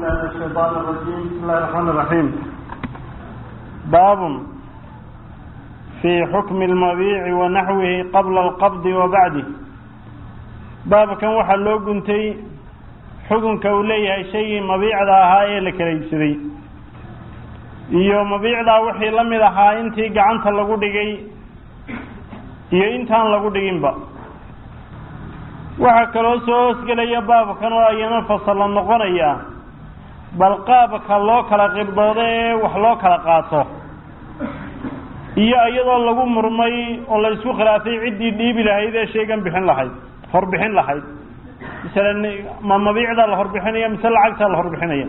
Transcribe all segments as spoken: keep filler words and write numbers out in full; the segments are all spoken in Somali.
الله الشيطان الرجيم بسم الله الرحمن الرحيم. باب في حكم المبيع ونحوه قبل القبض وبعده. باب كان waxa loo guntay xukunka uu leeyahay shay mabiicda ahaa ee la kala iibsaday iyo mabiicda wixii la mid ahaa intii gacanta lagu dhigay iyo intaan lagu dhiginba. waxa kale oo soo isgalaya baabkan oo ayana fasal noqonaya bal qaabka loo kala qibdooday wax loo kala qaato iyo iyadoo lagu murmay oo la isku khilaafay cidii dhiibi lahayd ee sheegan bixin lahayd hor bixin lahayd misalan ma mabiicda la hor bixinaya misal lacagta la hor bixinaya.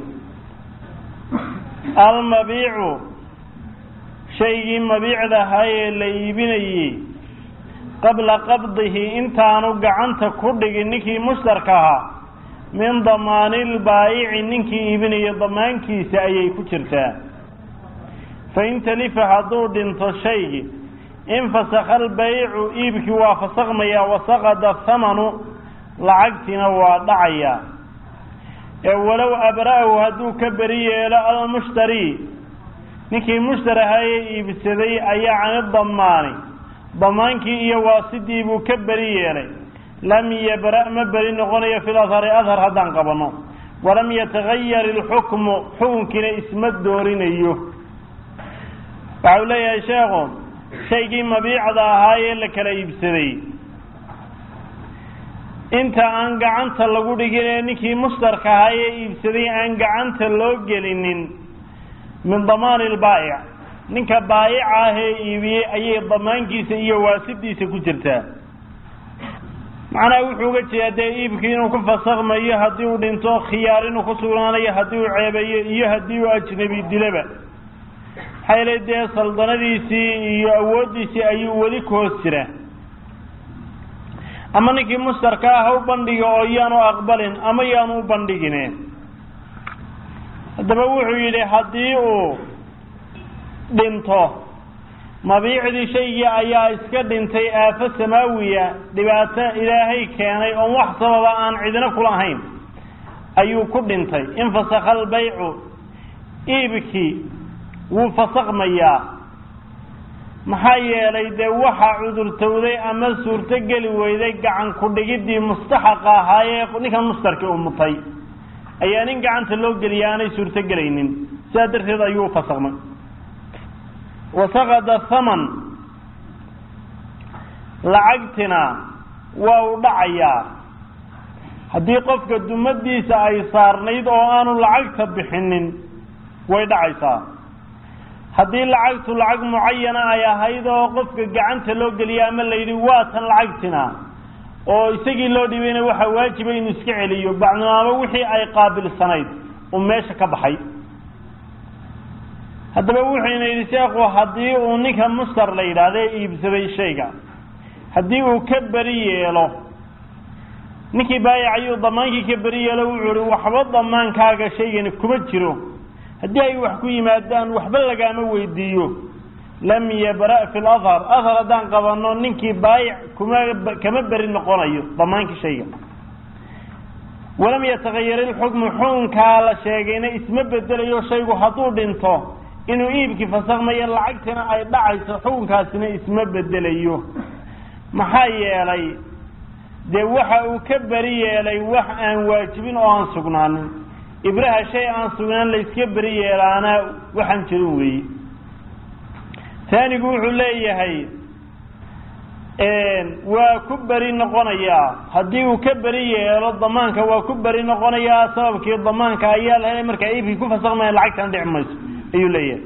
al mabiicu shaygi mabiicda hay la iibinayay qabla qabdihi intaanu gacanta ku dhigin ninkii mushtarka ahaa min damaanil baa'ici ninkii iibinaya damaankiisa ayay ku jirtaa. fa in talifa hadduu dhinto shaygi infasakha albaycu iibkii waa fasakmaya wasaqada thamanu lacagtiina waa dhacaya. ee walow abra'ahu hadduu ka beri yeelo almushtari ninkii mushtarahaye iibsaday ayaa cani damaani damaankii iyo waasidii buu ka beri yeelay lam yabra' ma beri noqonayo fil athari athar haddaan qabano walam yatagayar ilxukmu xukunkiina isma doorinayo. waxau leeyahay sheekhu shaygii mabiicda ahaa ee la kala iibsaday inta aan gacanta lagu dhigin ee ninkii mushtarka ahaa ee iibsaday aan gacanta loo gelinin min damaani lbaa'ic ninka baayica ah ee iibiyey ayay damaankiisa iyo waasidiisa ku jirtaa. macnaha wuxuu uga jeedaa dee iibkii inuu ku fasakmayo haddii uu dhinto khiyaar inuu ku sugnaanayo haddii uu ceebayo iyo haddii uu ajnabi dilaba. maxaa yeelay dee saldanadiisii iyo awooddiisii ayuu weli ku hoos jiraa. ama ninkii mushtarka ah ha u bandhiga oo yaanu aqbalin ama yaanu u bandhigine. haddaba wuxuu yidhi haddii uu dhinto mabiicdii shaygii ayaa iska dhintay aafo samaawiya dhibaato ilaahay keenay oon wax sababa aan cidina kulahayn ayuu ku dhintay. infasakha albaycu iibkii wuu fasakmayaa. maxaa yeelay dee waxaa cudurtowday ama suurto geli weyday gacan ku dhigidii mustaxaqa ahaayee ninkan mushtarka u mutay ayaa nin gacanta loo geliya aanay suurto gelaynin sidaa darteed ayuu fasakmay. wasaqada thaman lacagtina waa u dhacayaa haddii qofka dumadiisa ay saarnayd oo aanu lacagta bixinin way dhacaysaa. haddii lacagtu lacag mucayana ay ahayd oo qofka gacanta loo geliya ama la yidhi waa tan lacagtina oo isagii loo dhibayna waxaa waajiba inuu iska celiyo bacdinaamo wixii ay qaabilsanayd uu meesha ka baxay. haddaba wuxuyna yidhi sheekhu haddii uu ninka mushtar la yidhaahda iibsaday shayga haddii uu ka beri yeelo ninkii baayic ayuu damaankii ka beri yeelo wuxuu ihi waxba damaankaaga shaygani kuma jiro haddii ay wax ku yimaadaan waxba lagaama weydiiyo lam yabra' fi lathar athar haddaan qabano ninkii baayic kuma kama beri noqonayo damaankii shayga. walam yatagayar ilxukmu xukunkaa la sheegayna isma bedelayo shaygu hadduu dhinto inuu iibkii fasakmayo lacagtina ay dhacayso xukunkaasina isma bedelayo. maxaa yeelay dee waxa uu ka beri yeelay wax aan waajibin oo aan sugnaanin. ibraha shay aan sugnaan la iska beri yeelaana waxaan jirin weeye. taanigu wuxuu leeyahay waa ku beri noqonayaa haddii uu ka beri yeelo damaanka waa ku beri noqonayaa sababkii damaanka ayaa la helay markaa iibkii ku fasakmaya lacagtan dhici mayso ayuu leeyahay.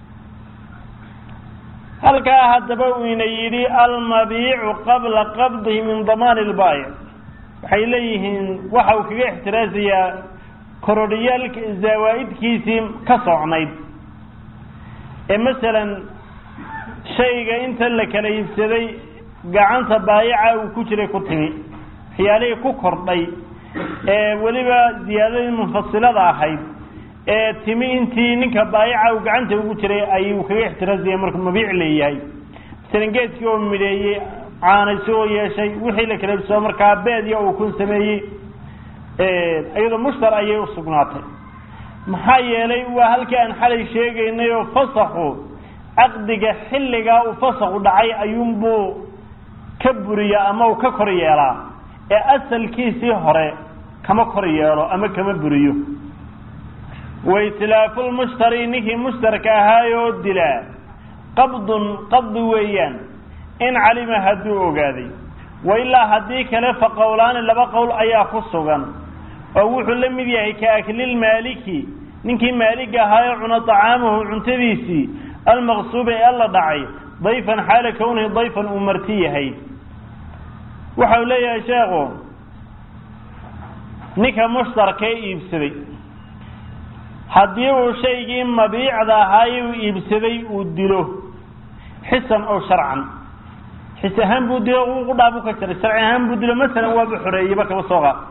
halkaa haddaba uu ina yidhi almabiicu qabla qabdihi min damaani lbaayic waxay leeyihiin waxa uu kaga ixtiraasayaa korodhiyaalka zawaa-idkiisii ka socnayd ee masalan shayga inta la kala iibsaday gacanta baayica uu ku jiray ku timi waxyaalihii ku kordhay ee weliba ziyaadadii munfasilada ahayd ee timi intii ninka baayica uu gacanta ugu jiray ayuu kaga ixtiraasaya markuu mabiic leeyahay. masalan geedkii oo midheeyey caanayso oo yeeshay wixii la kala iibsado markaa beed iyo uu kun sameeyey iyadoo mushtar ayay u sugnaatay maxaa yeelay waa halkii aan xalay sheegaynay oo fasaxu aqdiga xilliga uu fasaxu dhacay ayuunbuu ka buriya ama uu ka kor yeelaa ee asalkiisii hore kama kor yeelo ama kama buriyo waitlaafu lmushtari ninkii mushtarka ahaayoo dilaa qabdun qabdi weeyaan in calima hadduu ogaaday wailaa haddii kale fa qowlaani laba qowl ayaa ku sugan oo wuxuu la mid yahay ka aklilmaaliki ninkii maaliga ahaayoo cuna طacaamahu cuntadiisii almaqsuuba ee alla dhacay dayfan xaala kownihi dayfan uu marti yahay waxau leeyahay sheekhu ninka mushtarkee iibsaday haddii uu shaygii mabiicda ahaay uu iibsaday uu dilo xisan oo sharcan xis ahaan buu dilo uu qudhaabu ka jiray sharci ahaan buu dilo masalan waaba xoreeyeyba kaba soo qaad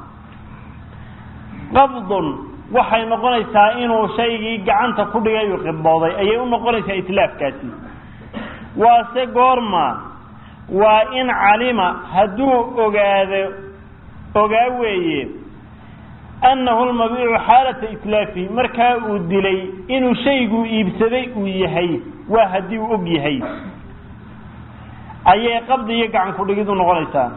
qabdun waxay noqonaysaa inuu shaygii gacanta ku dhigay uu qibooday ayay u noqonaysaa itlaafkaasi waase goorma waa in calima hadduu ogaado ogaa weeye annahu lmabiicu xaalata itlaafi markaa uu dilay inuu shayguu iibsaday uu yahay waa haddii uu og yahay ayay qabdi iyo gacan ku dhigid u noqonaysaa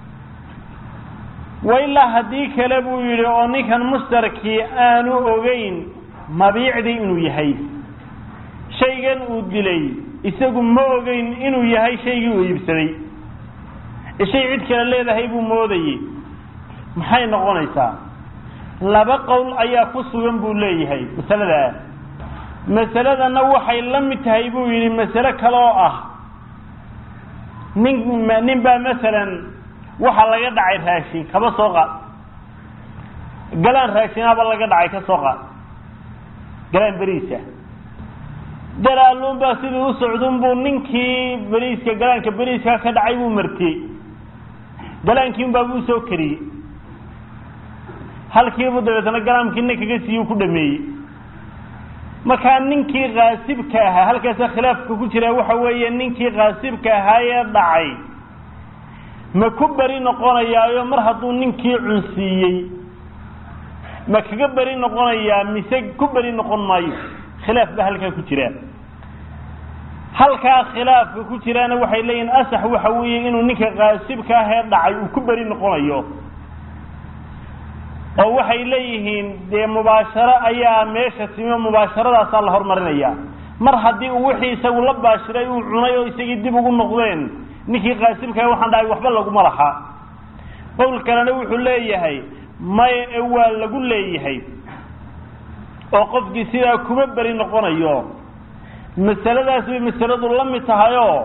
wailaa haddii kale buu yidhi oo ninkan mushtarkii aanu ogeyn mabiicdii inuu yahay shaygan uu dilay isagu ma ogeyn inuu yahay shaygii uu iibsaday shay cid kale leedahay buu moodayey maxay noqonaysaa laba qowl ayaa ku sugan buu leeyahay masaladaa masaladana waxay la mid tahay buu yidhi masale kale oo ah nin nin baa masalan waxa laga dhacay raashin kaba soo qaad galaan raashinaaba laga dhacay ka soo qaad galaan beriisa dalaalun baa sidii u socdun buu ninkii beriiska galaanka beriiska ka dhacay buu martiyey galaankii unbaa buu soo kariyey halkiibuu dabeetana galaamkiina kaga siiyuu ku dhameeyey markaa ninkii qaasibka ahaa halkaasa khilaafka ku jira waxa weeye ninkii qaasibka ahaayee dhacay ma ku beri noqonayaayo mar hadduu ninkii cunsiiyey ma kaga beri noqonayaa mise ku beri noqon maayo khilaaf baa halkaa ku jira halkaa khilaafka ku jiraana waxay leeyihin asax waxa weeye inuu ninka qaasibka ahee dhacay uu ku beri noqonayo oo waxay leeyihiin dee mubaasharo ayaa meesha timi mubaasharadaasaa la hormarinayaa mar haddii uu wixii isagu la baashiray uu cunay oo isagii dib ugu noqdeen ninkii qaasibkaa waxaan dhahay waxba laguma laha qowl kalena wuxuu leeyahay maya ee waa lagu leeyahay oo qofkii sidaa kuma beri noqonayo masaladaas bay masaladu la mid tahayoo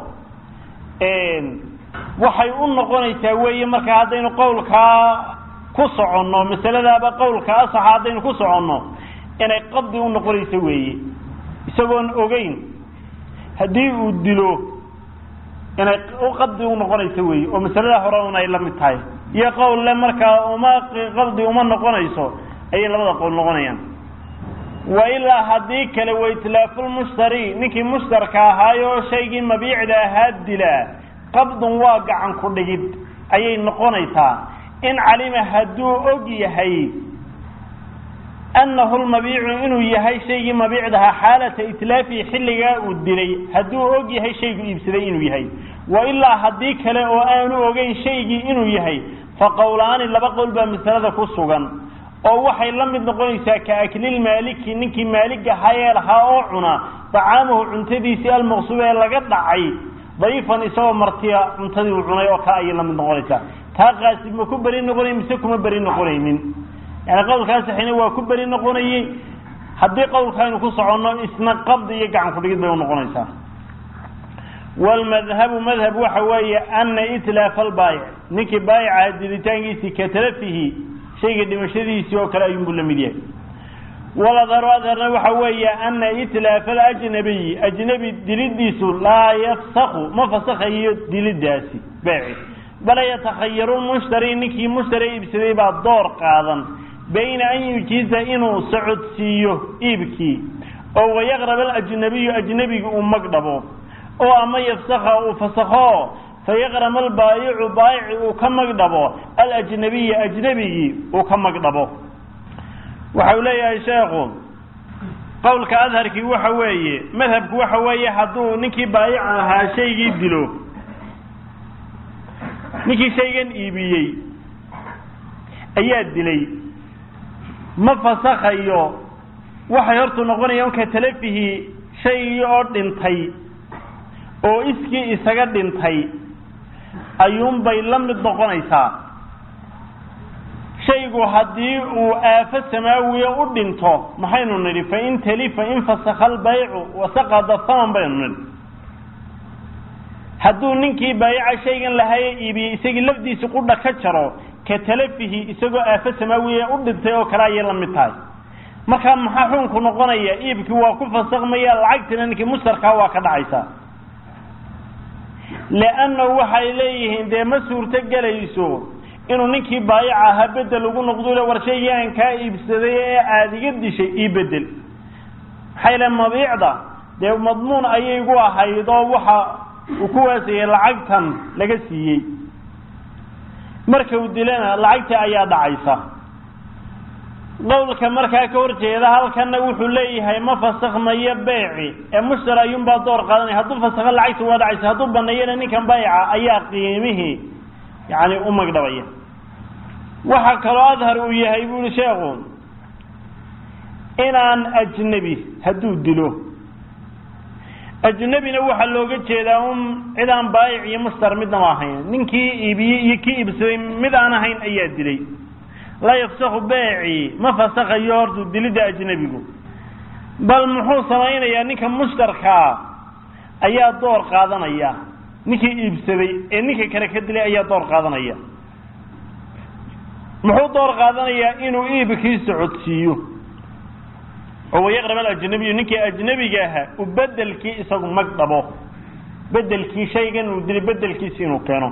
waxay u noqonaysaa weeye markaa haddaynu qowlkaa ku soconno masaladaaba qowlka asaxa haddaynu ku soconno inay qabdi u noqonayso weeye isagoon ogeyn haddii uu dilo inay qabdi u noqonayso weeye oo masalada hore un ay la mid tahay iyo qowlle markaa uma qabdi uma noqonayso ayay labada qowl noqonayaan wailaa haddii kale waitlaafuulmushtari ninkii mushtarka ahaayoo shaygii mabiicda ahaa dilaa qabdun waa gacan ku dhigid ayay noqonaysaa in calima hadduu og yahay annahu lmabiicu inuu yahay shaygii mabiicdahaa xaalata itlaafi xilligaa uu dilay hadduu og yahay shaygu iibsaday inuu yahay wailaa haddii kale oo aanu ogeyn shaygii inuu yahay fa qowlaani laba qowl baa masalada ku sugan oo waxay la mid noqonaysaa ka aklilmaaliki ninkii maalig ahaayee lahaa oo cuna طacaamahu cuntadiisii almaqsuub ee laga dhacay dayfan isagoo martiya cuntadii uu cunay oo kale ayay la mid noqonaysaa taa qaasib ma ku beri noqonay mise kuma beri noqonaynin yani qowlkaa saxina waa ku beri noqonayey haddii qowlkaaynu ku soconno isna qabdi iyo gacan ku dhigid bay unoqonaysaa walmadhabu madhab waxa weeye ana itlaafa albaayic ninkii baayica dilitaankiisii ka talafihi shayga dhimashadiisii oo kale ayuunbuu la mid yahay waladharu adharna waxa weeye ana itlaafa alajnabiyi ajnabi dilidiisu laa yafsaku ma fasakhayo dilidaasi baaci bal yatakhayaru mushtari ninkii mushtari iibsaday baa door qaadan bayna an yujiiza inuu socodsiiyo iibkii oo wayaqrab alajnabiyu ajnabiga uu magdhabo oo ama yafsakha uu fasakho fayaqram albaayicu baayici uu ka magdhabo alajnabiya ajnabigii uu ka magdhabo waxau leeyahay sheekhu qowlka adharkii waxa weeye madhabku waxa weeye hadduu ninkii baayic ahaa shaygii dilo ninkii shaygan iibiyey ayaa dilay ma fasakhayo waxay hortu noqonayaan ka talafihi shay oo dhintay oo iskii isaga dhintay ayuun bay la mid noqonaysaa shaygu haddii uu aafo samaawiya u dhinto maxaynu nidhi fa in talifa in fasakha albaycu wasaqada thaman baynu nidhi hadduu ninkii baayica shaygan lahaye iibiyey isagii lafdiisa qudha ka jaro ka talafihi isagoo aafo samaawiya u dhintay oo kale ayay la mid tahay markaa maxaa xukunku noqonaya iibkii waa ku fasakhmaya lacagtina ninkii mustarkaa waa ka dhacaysaa liannahu waxay leeyihiin dee ma suurto gelayso inuu ninkii baayic ahaa bedel ugu noqdo war shaygii aan kaa iibsaday ee aada iga dishay ii bedel maxaa yeele mabiicda dee madmuun ayay gu ahayd oo waxa uu ku waasayay lacagtan laga siiyey marka uu dilana lacagta ayaa dhacaysa qowlka markaa ka horjeeda halkana wuxuu leeyahay ma fasakhmayo beeci ee mushtari ayuunbaa door qaadanaya hadduu fasakho lacagta waa dhacaysa hadduu baneeyana ninkan baayica ayaa qiimihii yani u magdhabaya waxa kaloo adhar uu yahay buuli sheekhu inaan ajnabi hadduu dilo ajnabina waxaa looga jeedaa un cid aan baayic iyo mushtar midna ma ahayn ninkii iibiyey iyo kii iibsaday mid aan ahayn ayaa dilay la yafsakhu beeci ma fasakhayo hortu dilidda ajnabigu bal muxuu samaynayaa ninka mushtarkaa ayaa door qaadanaya ninkii iibsaday ee ninka kale ka dilay ayaa door qaadanaya muxuu door qaadanayaa inuu iibkii socodsiiyo oo wayaqrab al-ajnabiy ninkii ajnabiga ahaa u bedelkii isagu magdhabo bedelkii shaygan uu dilay bedelkiisa inuu keeno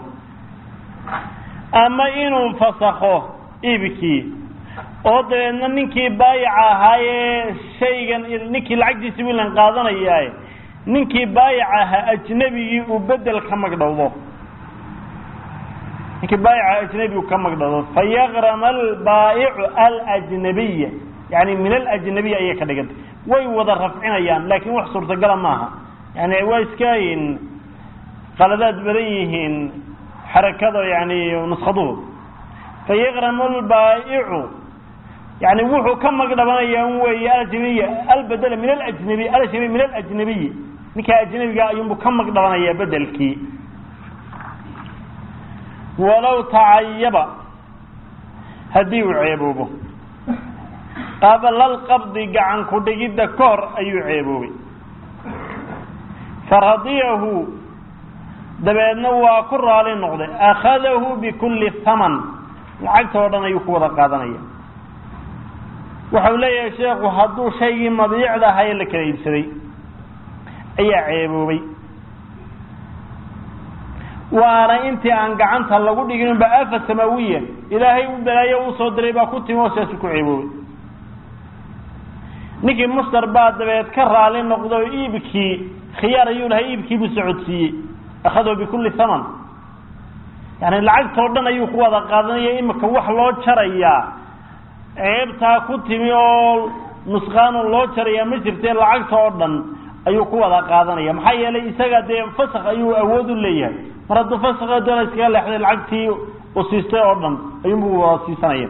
ama inuu fasakho iibkii oo dabeedna ninkii baayica ahaayee shaygan ninkii lacagtiisa wiilan qaadanaya ninkii baayica ahaa ajnabigii uu bedel ka magdhawdo ninkii baayica ajnabigu ka magdhawdo fayaqram albaayicu alajnabiya yani min alajnabiya ayay ka dhigantay way wada rafcinayaan laakiin wax suurtagala maaha yani waa iskaayin qaladaad badan yihiin xarakada yani nuskaduhu fayaqram albaayicu yani wuxuu ka magdhabanayaa weeye alajnabiya albedel min alajnabiy alajnabiy min alajnabiy ninka ajnabiga ayuunbu ka magdhabanayaa bedelkii walow tacayaba haddii uu ceeboobo qabla alqabdi gacan ku dhigidda ka hor ayuu ceeboobay faradiyahu dabeedna waa ku raali noqday akhadahu bikulli thaman lacagta oo dhan ayuu ku wada qaadanaya waxau leeyahay sheekhu hadduu shaygii mabiicda ahaa ee la kala iibsaday ayaa ceeboobay waana intii aan gacanta lagu dhigin ba aafa samaawiya ilaahay u balaayo uu soo diray baa ku timi oo saas ku ceeboobay ninkii mushtar baa dabeed ka raali noqdo iibkii khiyaar ayuu lahay iibkii buu socodsiiyey akhadahu bikulli thaman yani lacagta oo dhan ayuu ku wada qaadanaya imika wax loo jarayaa ceebtaa ku timi oo nusqaano loo jarayaa ma jirtee lacagta oo dhan ayuu ku wada qaadanaya maxaa yeelay isaga dee fasakh ayuu awood u leeyahay mar hadduu fasakha doona iskaga leexday lacagtii u siistay oo dhan ayuunbuu wada siisanaya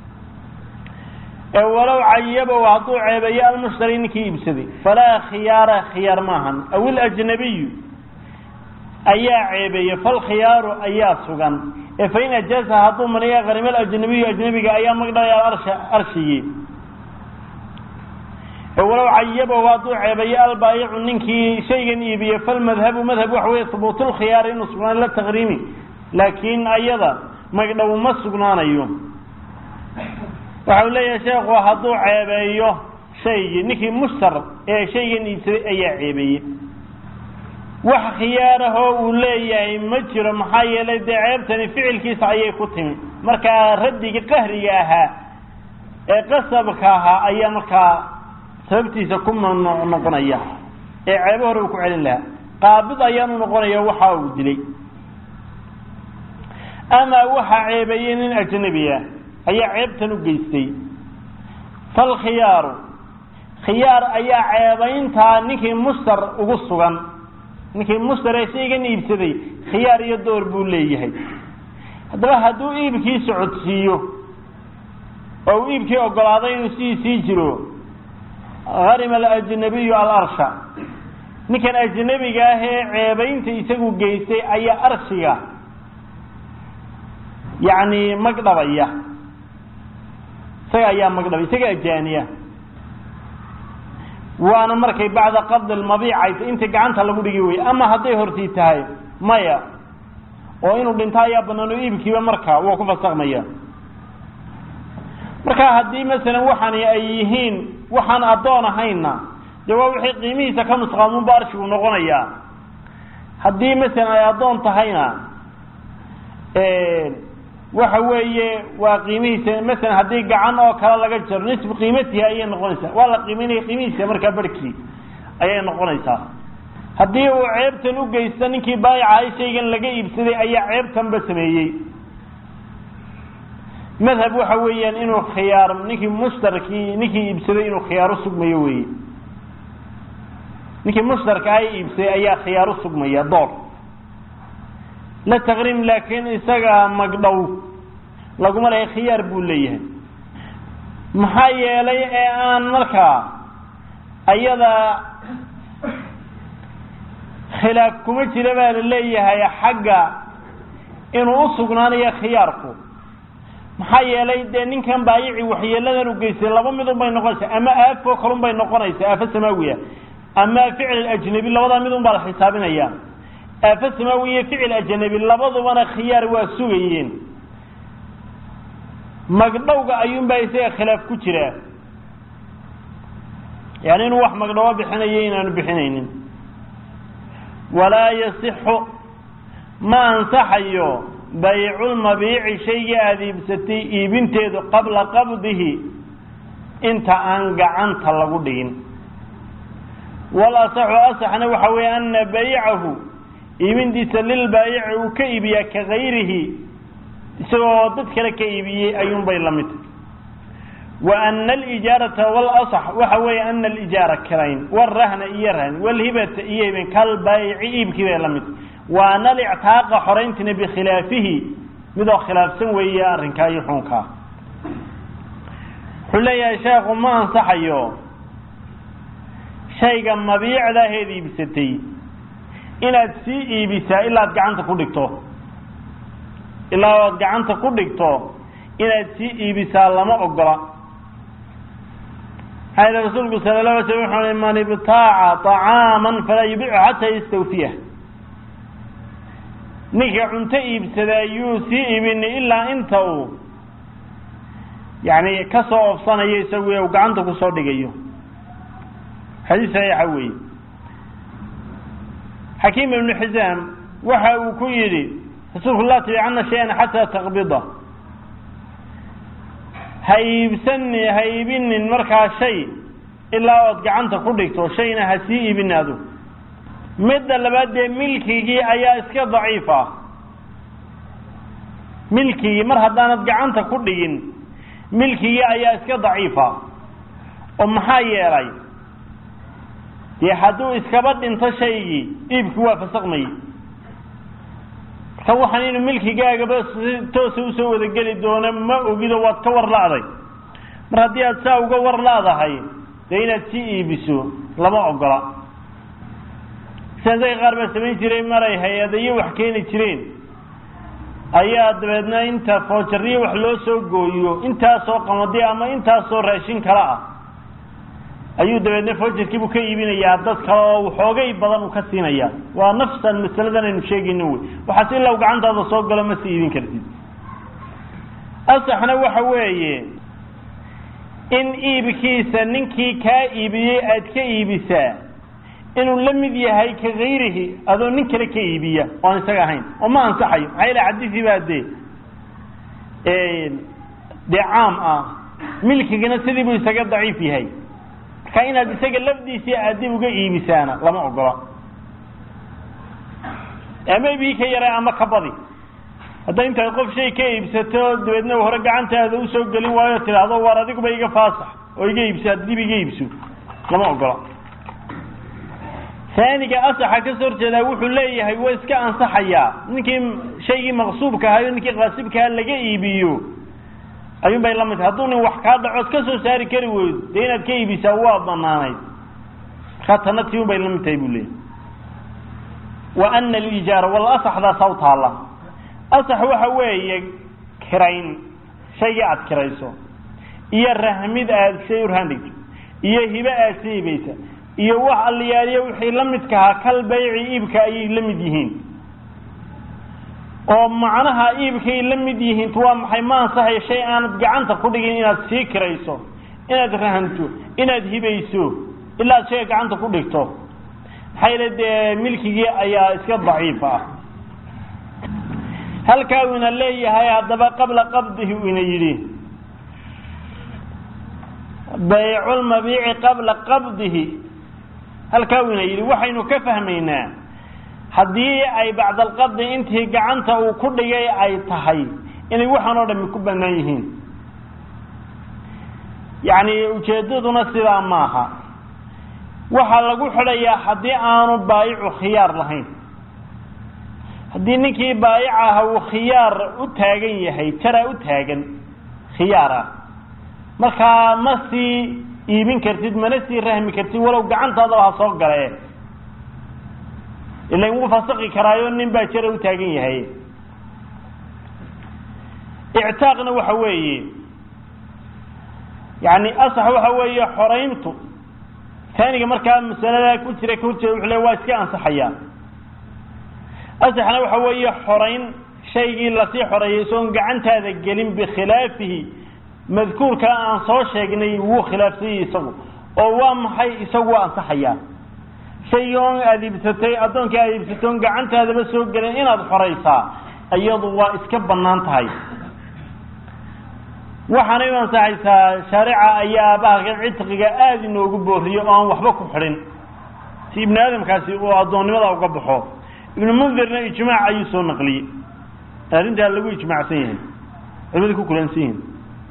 walow cayabow hadduu ceebeeyo almushtari ninkii iibsaday falaa khiyaara khiyaar maahan aw ilajnabiyu ayaa ceebeeye falkhiyaaru ayaa sugan ee fain ajaaza hadduu maniya qarima alajnabiyu ajnabiga ayaa magdhalaya arsha arshigii walow cayabow hadduu ceebeeyo albaayicu ninkii shaygan iibiye falmadhabu madhab waxa weeye hubuutu lkhiyaari inuu sugnaan la taqriimi laakiin ayada magdhow ma sugnaanayo waxau leeyahay sheekhu hadduu ceebeeyo shaygii ninkii mushtar ee shaygan iibsaday ayaa ceebeeyey wax khiyaarahoo uu leeyahay ma jiro maxaa yeelay dee ceebtani ficilkiisa ayay ku timi markaa raddigii qahriga ahaa ee qasabka ahaa ayaa markaa sababtiisa ku noqonaya ee ceebo hore uu ku celin lahaa qaabid ayaanu noqonaya waxa uu dilay ama waxa ceebeeyey nin ajnabi ah ayaa ceebtan u geystay falkhiyaaru khiyaar ayaa ceebaynta ninkii mustar ugu sugan ninkii mustar ee shaygan iibsaday khiyaar iyo door buu leeyahay haddaba hadduu iibkii socodsiiyo oo iibkii ogolaaday inuu sii sii jiro gharima al-ajnabiyu al-arsha ninkan ajnabiga ah ee ceebaynta isagu geystay ayaa arshiga yani magdhabaya isaga ayaa magdhabay isaga ajaaniya waana markay bacda qabd al-mabiic inta gacanta lagu dhigi way ama haday hortii tahay maya oo inuu dhinta ayaa banaan iibkiiba marka waa ku fasaqmaya marka hadii mesela waxaan ay yihiin waxaan adoon ahayna dawaa wixii qiimihiisa ka nusqaamun baarshigu noqonaya hadii mesela ay adoon tahayna ee waxa weeye waa qiimihiisa mesela hadii gacan oo kala laga jaro nisbi qiimatiisa ay noqonaysaa waa la qiiminay qiimihiisa marka barkii ay noqonaysaa hadii uu ceebtan u geysto ninkii baayica ay shaygan laga iibsaday ayaa ceebtan ba sameeyay madhab waxa weeyaan inuu khiyaar ninkii mushtarki ninkii iibsaday inuu khiyaar u sugmayo weey ninkii mushtarka ay iibsaday ayaa khiyaar u sugmaya door la taqrim laakiin isaga magdhow laguma leeyahay khiyaar buu leeyahay maxaa yeelay ee aan markaa ayada khilaaf kuma jira baa leeyahay xagga inuu u sugnaanayo khiyaarku maxaa yeelay de ninkan baayici waxyeeladan u geystay laba mid bay noqonaysaa ama aafo kalun bay noqonaysaa aafo samaawiya ama ficil ajnabi labada mid un baa la xisaabinaya aafo samaawiya ficil ajnabi labadubana khiyaar waa sugayeen magdhowga ayuun baa isaga khilaaf ku jira yani inuu wax magdhowo bixinayo inaanu bixinaynin walaa yasixu ma ansaxayo bay'u al-mabii'i shayga aadiibsatay iibinteedu qabla qabdihi inta aan gacanta lagu dhigin wala saxu asaxna waxa weeye anna bay'ahu iibintiisa lil baayi'i uu ka iibiya ka ghayrihi isagoo dad kale ka iibiyay ayuun bay la mid wa anna al-ijarata wal asah waxa weeye anna al-ijara karayn wal rahna iyarhan wal hibata iyibin kal baayi'i iibkii bay la mid وانا الاعتاق حرينتنا بخلافه مذا خلاف سنوية الرنكا يحونكا حلي يا شيخ ما انصحيو شيئا مبيع ذا هذي بستي إلا تسيئي بسا إلا تقعنت كودكتو إلا تقعنت كودكتو إلا تسيئي بسا لما أقرأ هذا رسول صلى الله عليه وسلم من ابتاع طعاما فلا يبيع حتى يستوفيه ninka cunto iibsadayuu sii ibin ilaa inta uu yani ka soo ofsanayo isagu uu gacanta ku soo dhigayo xadiis saxiix weey Hakim ibn Hizam waxa uu ku yiri rasuulullah tabi'ana shay'an hatta taqbida haybsanni haybinin marka shay ilaa aad gacanta ku dhigto shayna ha sii ibinaado مدة لبادة ملكي أيا إسكا ضعيفة ملكي مرها دانت قعنتا كلين ملكي أيا إسكا ضعيفة أم حايا راي يحدو إسكا بد انت شيء إبكوا فسقمي سوى حنين ملكي قاقا بس توسو سوى ذا قلي دونا ما أقيد واتكور لاضي مرها دي أتساو قور لاضا هاي دينا تسيئي بسو لما أقرأ سنزي غاربة سمين جرين مراي هيادي وحكيني جرين ايا دبادنا انتا فوجري وحلو سو قويو انتا سو قمدي اما انتا سو راشين كلاء ايو دبادنا فوجر كيبو كيبين ايا عدد كلاء وحوغي بضان وكسين ايا ونفس المسألة دانا نمشيقي نوي وحسين لو قعنت هذا صوق قلا مسيدين كردين اصحنا وحوية ان ايبكيسا ننكي كا ايبيي اد كا ايبسا inuu la mid yahay ka غيره adoo nin kale ka iibiya oo isaga ahayn oo ma ansaxayo ayla xadiisi baade ee de'am ah milkigana sidii buu isaga daciif yahay ka inaad isaga lafdiisi aadib uga iibisana lama ogola ama bi ka yara ama ka badi haday inta qof shay ka iibsato dibadna hore gacantaada u soo galin waayo tiraahdo war adigu ba iga faasax oo iga iibsad dib iga iibso lama ogola ثانيga asaxa ka soo jeedaa wuxuu leeyahay way iska ansaxaya ninkii shaygii maqsuubka ahaa ninkii qaasibka laga iibiyo ayuu bay la mid haduu nin wax ka dhaco ka soo saari kari weeyo deynad ka iibisa waa banaanay khatanati bay la mid tahay buu leeyahay wa anna al-ijara wal asahda sawta Allah asah waxa weeye kirayn shay aad kirayso iyo rahmid aad shay urhandig iyo hiba aad siibaysa iyo wax aliyaariyo wixii la midka ah kal bay'i iibka ay la mid yihiin oo macnaha iibkay la mid yihiin tuwa maxay ma ansahay shay aan gacanta ku dhigin inaad sii kirayso inaad rahanto inaad hibayso illa shay gacanta ku dhigto xaylada milkigi ayaa iska daciif ah halka uu ina leeyahay hadaba qabla qabdihi uu ina yiri bay'ul mabi'i qabla qabdihi halka uu ina yiri waxaynu ka fahmaynaa hadii ay bacda alqabd intii gacanta uu ku dhigay ay tahay inay waxaan oo dhan ku banaan yihiin yaani ujeedaduna sida maaha waxa lagu xidhayaa hadii aanu baayicu khiyaar lahayn hadii ninkii baayicaha uu khiyaar u taagan yahay tara u taagan khiyaara marka ma si iibin kartid mana si rahmi kartid walow gacantaada waxa soo galay ilaa uu fasaqi karaayo nin baa jira u taagan yahay i'taaqna waxa weeye yaani asax waxa weeye xoreyntu ثانيga marka masalada ku jira ku jira wuxuu waa iska ansaxaya asaxna waxa weeye xoreyn shaygii la sii xoreeyay soo gacantaada gelin bi khilaafihi madkuurka aan soo sheegnay wuu khilaafsay isagu oo waa maxay isagu ansaxaya shaygoon aadibsatay adoonka aadibsatay gacantaada ba soo galin inaad xoreysaa ayadu waa iska banaan tahay waxaana ay ansaxaysaa shariica ayaa baaqa cidqiga aad inoogu booriyo oo aan waxba ku xirin si ibn aadamkaasi oo adoonnimada uga baxo ibn mundirna ijmaac ayuu soo naqliyay arinta lagu ijmaacsan yahay culimadu ku kulansan yihiin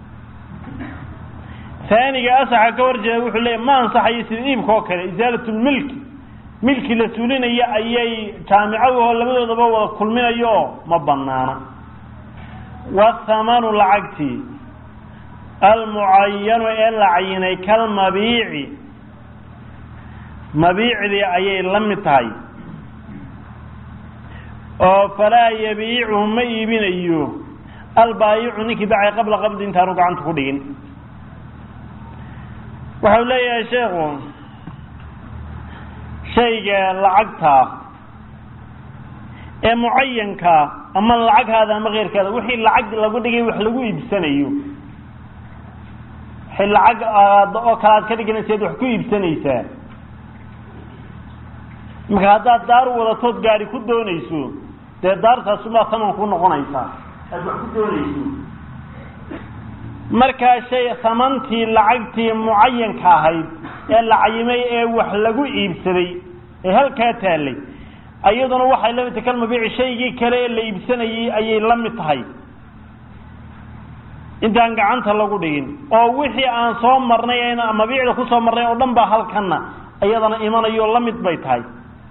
ثانيga asaxa ka warjeeda wuxuu leeyahay ma ansaxay sida iibka kale izaalatu milk milki la suulinaya ayay jaamicadu oo labadoodaba wada kulminayo ma banaana wa thamanu lacagti المعين إلا عيني كالمبيع مبيع ذي أي لمتهاي فلا يبيعه ما يبين أيوه البايع نكي باعي قبل قبض انتهارك عن تخدين وحول يا شيخ شيء لعقتها معين كا أما اللعق هذا ما غير كذا وحي اللعق لقد يجي وحلقوه بسنة أيوه lacag oo kala ka dhiganaysid wax ku iibsanaysaa marka hadaad daar wada tood gaari ku doonayso de daartaas uma taman ku noqonaysa aad wax ku doonayso marka shay samantii lacagtii muayyanka ahayd ee la cayimay ee wax lagu iibsaday ee halka taalay ayaduna waxay la mid kalma biic shaygii kale ee la iibsanayay ayay la mid tahay intaan gacanta lagu dhigin oo wixii aan soo marnay ayna mabiicda ku soo marnay oo dhan ba halkana ayadana imanayo la mid bay tahay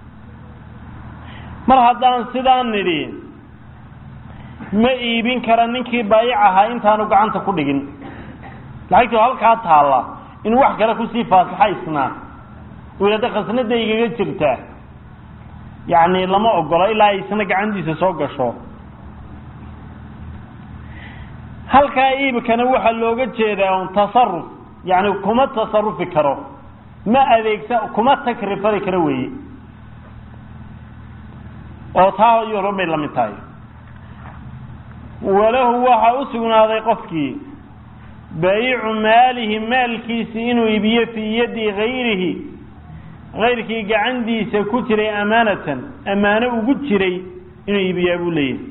mar haddaan sidaan nidhi ma iibin kara ninkii baayicaha intaanu gacanta ku dhigin lacagtu halka taala in wax kale ku sii faasaxaysna weelada khasnada igaga jirta yaani lama ogola ilaa isna gacantiisa soo gasho halka iibkana waxa looga jeedaa tasarruf yaani kuma tasarrufi karo ma adeegsa kuma takrifari karo weey oo taa iyo romay la mid tahay walahu waxa u sugnaaday qofkii bay'u maalihi maalkiisi inuu iibiyo fi yadi ghayrihi ghayrkii gacantiisa ku jiray amaanatan amaano ugu jiray inuu iibiyo buu leeyahay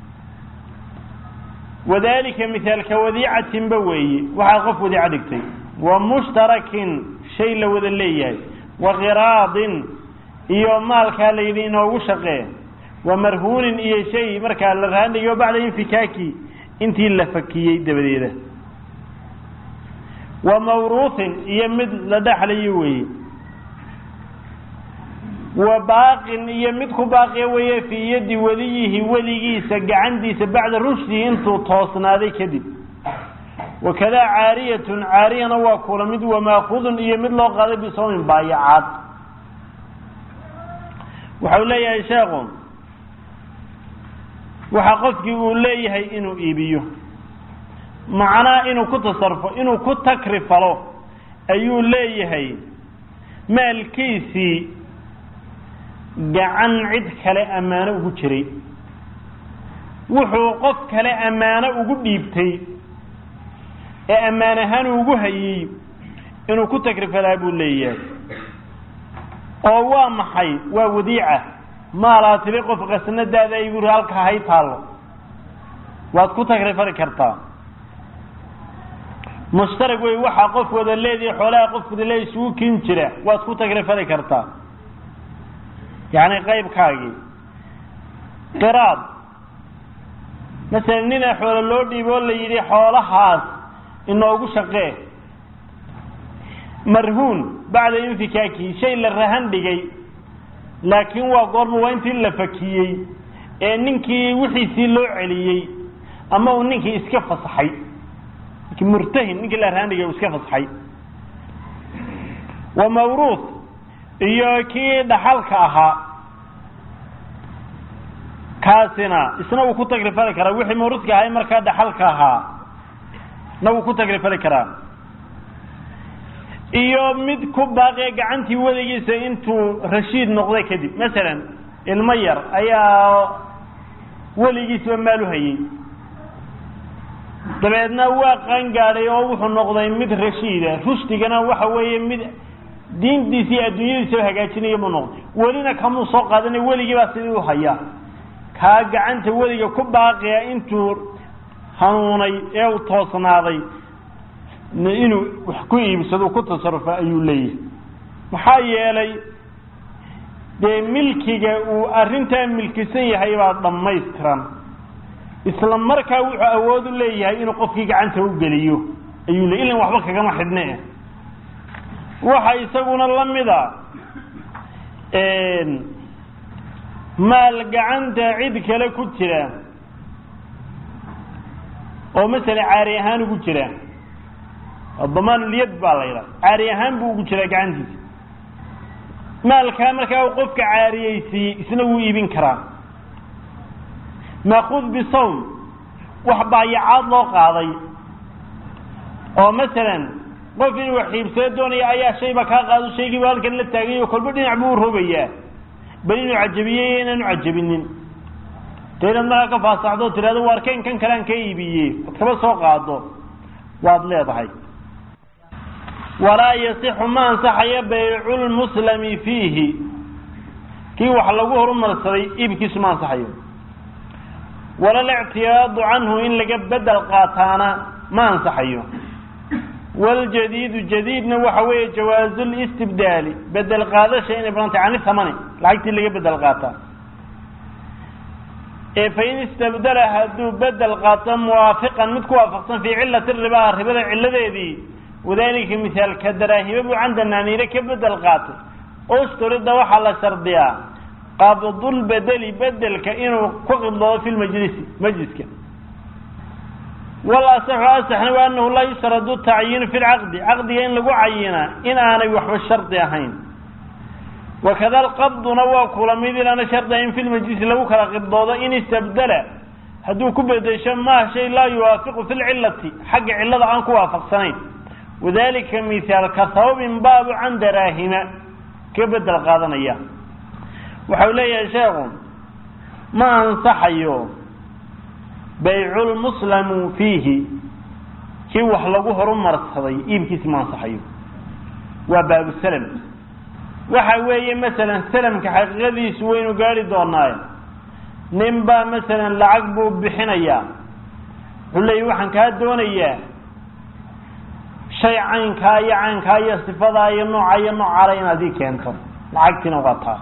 وذلك مثال كوديعة بوي وحقف وديعة دكتي ومشترك شيء لو ذليه وغراض يوم مالك الذين وشقه ومرهون إيه شيء مركا للرهان وبعد انفكاكي انتي اللي فكيي دبديده وموروث يمد لدحلي وي وباق يمد كباقي وي في يد وليه وليgiisa gacantiisa بعد رشدي intuu toosnaaday kadib وكذا عارية عارية وكل مد وماخذ يمد لو قاday بصوم بايعات وحولي يا شيخ waxa qofkii uu leeyahay inuu iibiyo macna inuu ku tasarrufo inuu ku takrifalo ayuu leeyahay maalkiisi gacan cid kale amaano ugu jiray wuxuu qof kale amaano ugu dhiibtay ee amaanahan ugu hayay inuu ku takrifalaa buu leeyahay oo waa maxay waa wadiica ما لا تلقوا في قسنا دادا يقول هالك هاي تالو واتكو تكرفر كرتا مشترك ويوحى قف وذا الذي حولا قف وذا الذي سوو كنشرة واتكو تكرفر كرتا يعني غيب كاقي قراب مثلا نينا حول اللورد يقول لي يدي حولا حاس انه اقو شقه مرهون بعد ينفكاكي شيء للرهن بيجي لكن وقرب وانت اللي فكيي ننكي وحيسي لو عليي اما ننكي اسكا فصحي لكن مرتهن ننكي الارهاني اسكا فصحي وموروث ايوكي دحالك اها كاسنا اسنا وكو تقريفا لكرا وحي موروثك هاي مركا دحالك اها نو كو تقريفا لكرا iyo mid ku baaqay gacantii wadagiisa intuu rashiid noqday kadib mesela ilma yar ayaa waligiisa maalu hayay dabeedna waa qan gaaray oo wuxuu noqday mid rashiida rushtigana waxa weeye mid diintiisa adduunyadiisa hagaajinaya ma noqday walina kamu soo qaadanay waligi baa sidii u haya ka gacanta waliga ku baaqay intuu hanuunay ee uu toosnaaday inuu wax ku iibsado ku tasarrufa ayuu leeyahay waxa yeelay de milkiga uu arinta milkisan yahay baa dhamaystiran isla markaa wuxuu awood u leeyahay inuu qofkii gacanta u geliyo ayuu leeyahay in waxba kaga xidhnaa waxa isaguna lamida een maal gacanta cid kale ku jira oo mesela caari ahaan ugu jira الضمان اليد بالغيره عاري اهم بو جيره غانتيس مالكا marka uu qofka caariyaysi isna uu iibin karaa maaxud bisawm wax baayacaad loo qaaday oo mesela qof inuu xiibsay doonaya ayaa shayba ka qaado shaygii walkan la taagayo kolba dhinac buu roobayaa bal inuu ajabiyay inuu ajabinin teedan ma ka faasacdo tirada warkeen kan kalaan ka iibiyay kaba soo qaado waad leedahay ولا يصح ما انصحي بيع المسلم فيه كي وحلقوه رمرسري إبكيس ما انصحيه ولا الاعتياض عنه إن لقى بدل قاتانا ما انصحيه والجديد جديد نوحوي جواز الاستبدال بدل قادة شيء نبرانت عن الثماني لعيكت اللي بدل قاتا فإن استبدل هدو بدل قاتا موافقا متكوافقا في علة الربا الربا علة دي وذلك مثال كدراهم عندنا نيرك بدل قاتل أسترد وحلا سرديا قبض البدل بدل كأنه قبض في المجلس مجلسك ولا صح أصح وأنه لا يشرد التعيين في العقد عقد إن لقوا عينا إن أنا يوحو الشرط يا حين وكذا القبض نوا كل ميدل أنا شرطين في المجلس لو كلا قبض إن استبدل هدو كبد ما شيء لا يوافق في العلة حق علة عنك وافق سنين وذلك مثال كثوب باب عن دراهم كبد القاضنية وحولي يا شيخ ما انصحيه بيع المسلم فيه كي وحلقوه رمرصدي يبكي ما انصحيه وباب السلم وحوي مثلا سلم كحقيقي سوين وقالي دوناي نمبا مثلا لعقبه بحنيا حولي وحن كهدونيا شيء عين كاي عين كاي استفاضة ينوع ينوع علينا ذي كينتر لعقتنا وقتها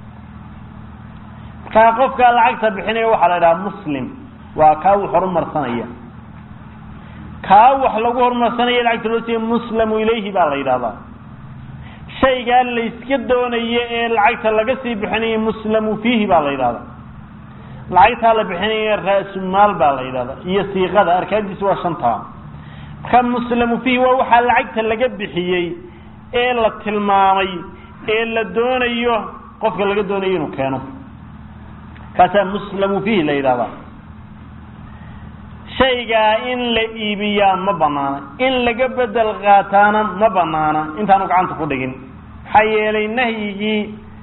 كاقف قال لعقتها بحين يوحى لها مسلم وكاو حرم مرصانية kaa wax lagu hormarsanaya lacagta loo siiye muslamu ilayhi baa la yidhahdaa shaygaa la iska doonayo ee lacagta laga sii bixinayo muslamu fiihi baa la yidhahdaa lacagtaa la bixinaya ra-sumaal baa la yidhahdaa iyo siiqada arkaantiisa waa shantaa marka muslamu fiihi waa waxaa lacagta laga bixiyey ee la tilmaamay ee la doonayo qofka laga doonayo inuu keeno kaasaa muslamu fiihi la yidhahdaa shaygaa in la iibiyaa ma banaana in laga bedel qaataana ma banaana intaanu gacanta ku dhigin maxaa yeelay nahyigii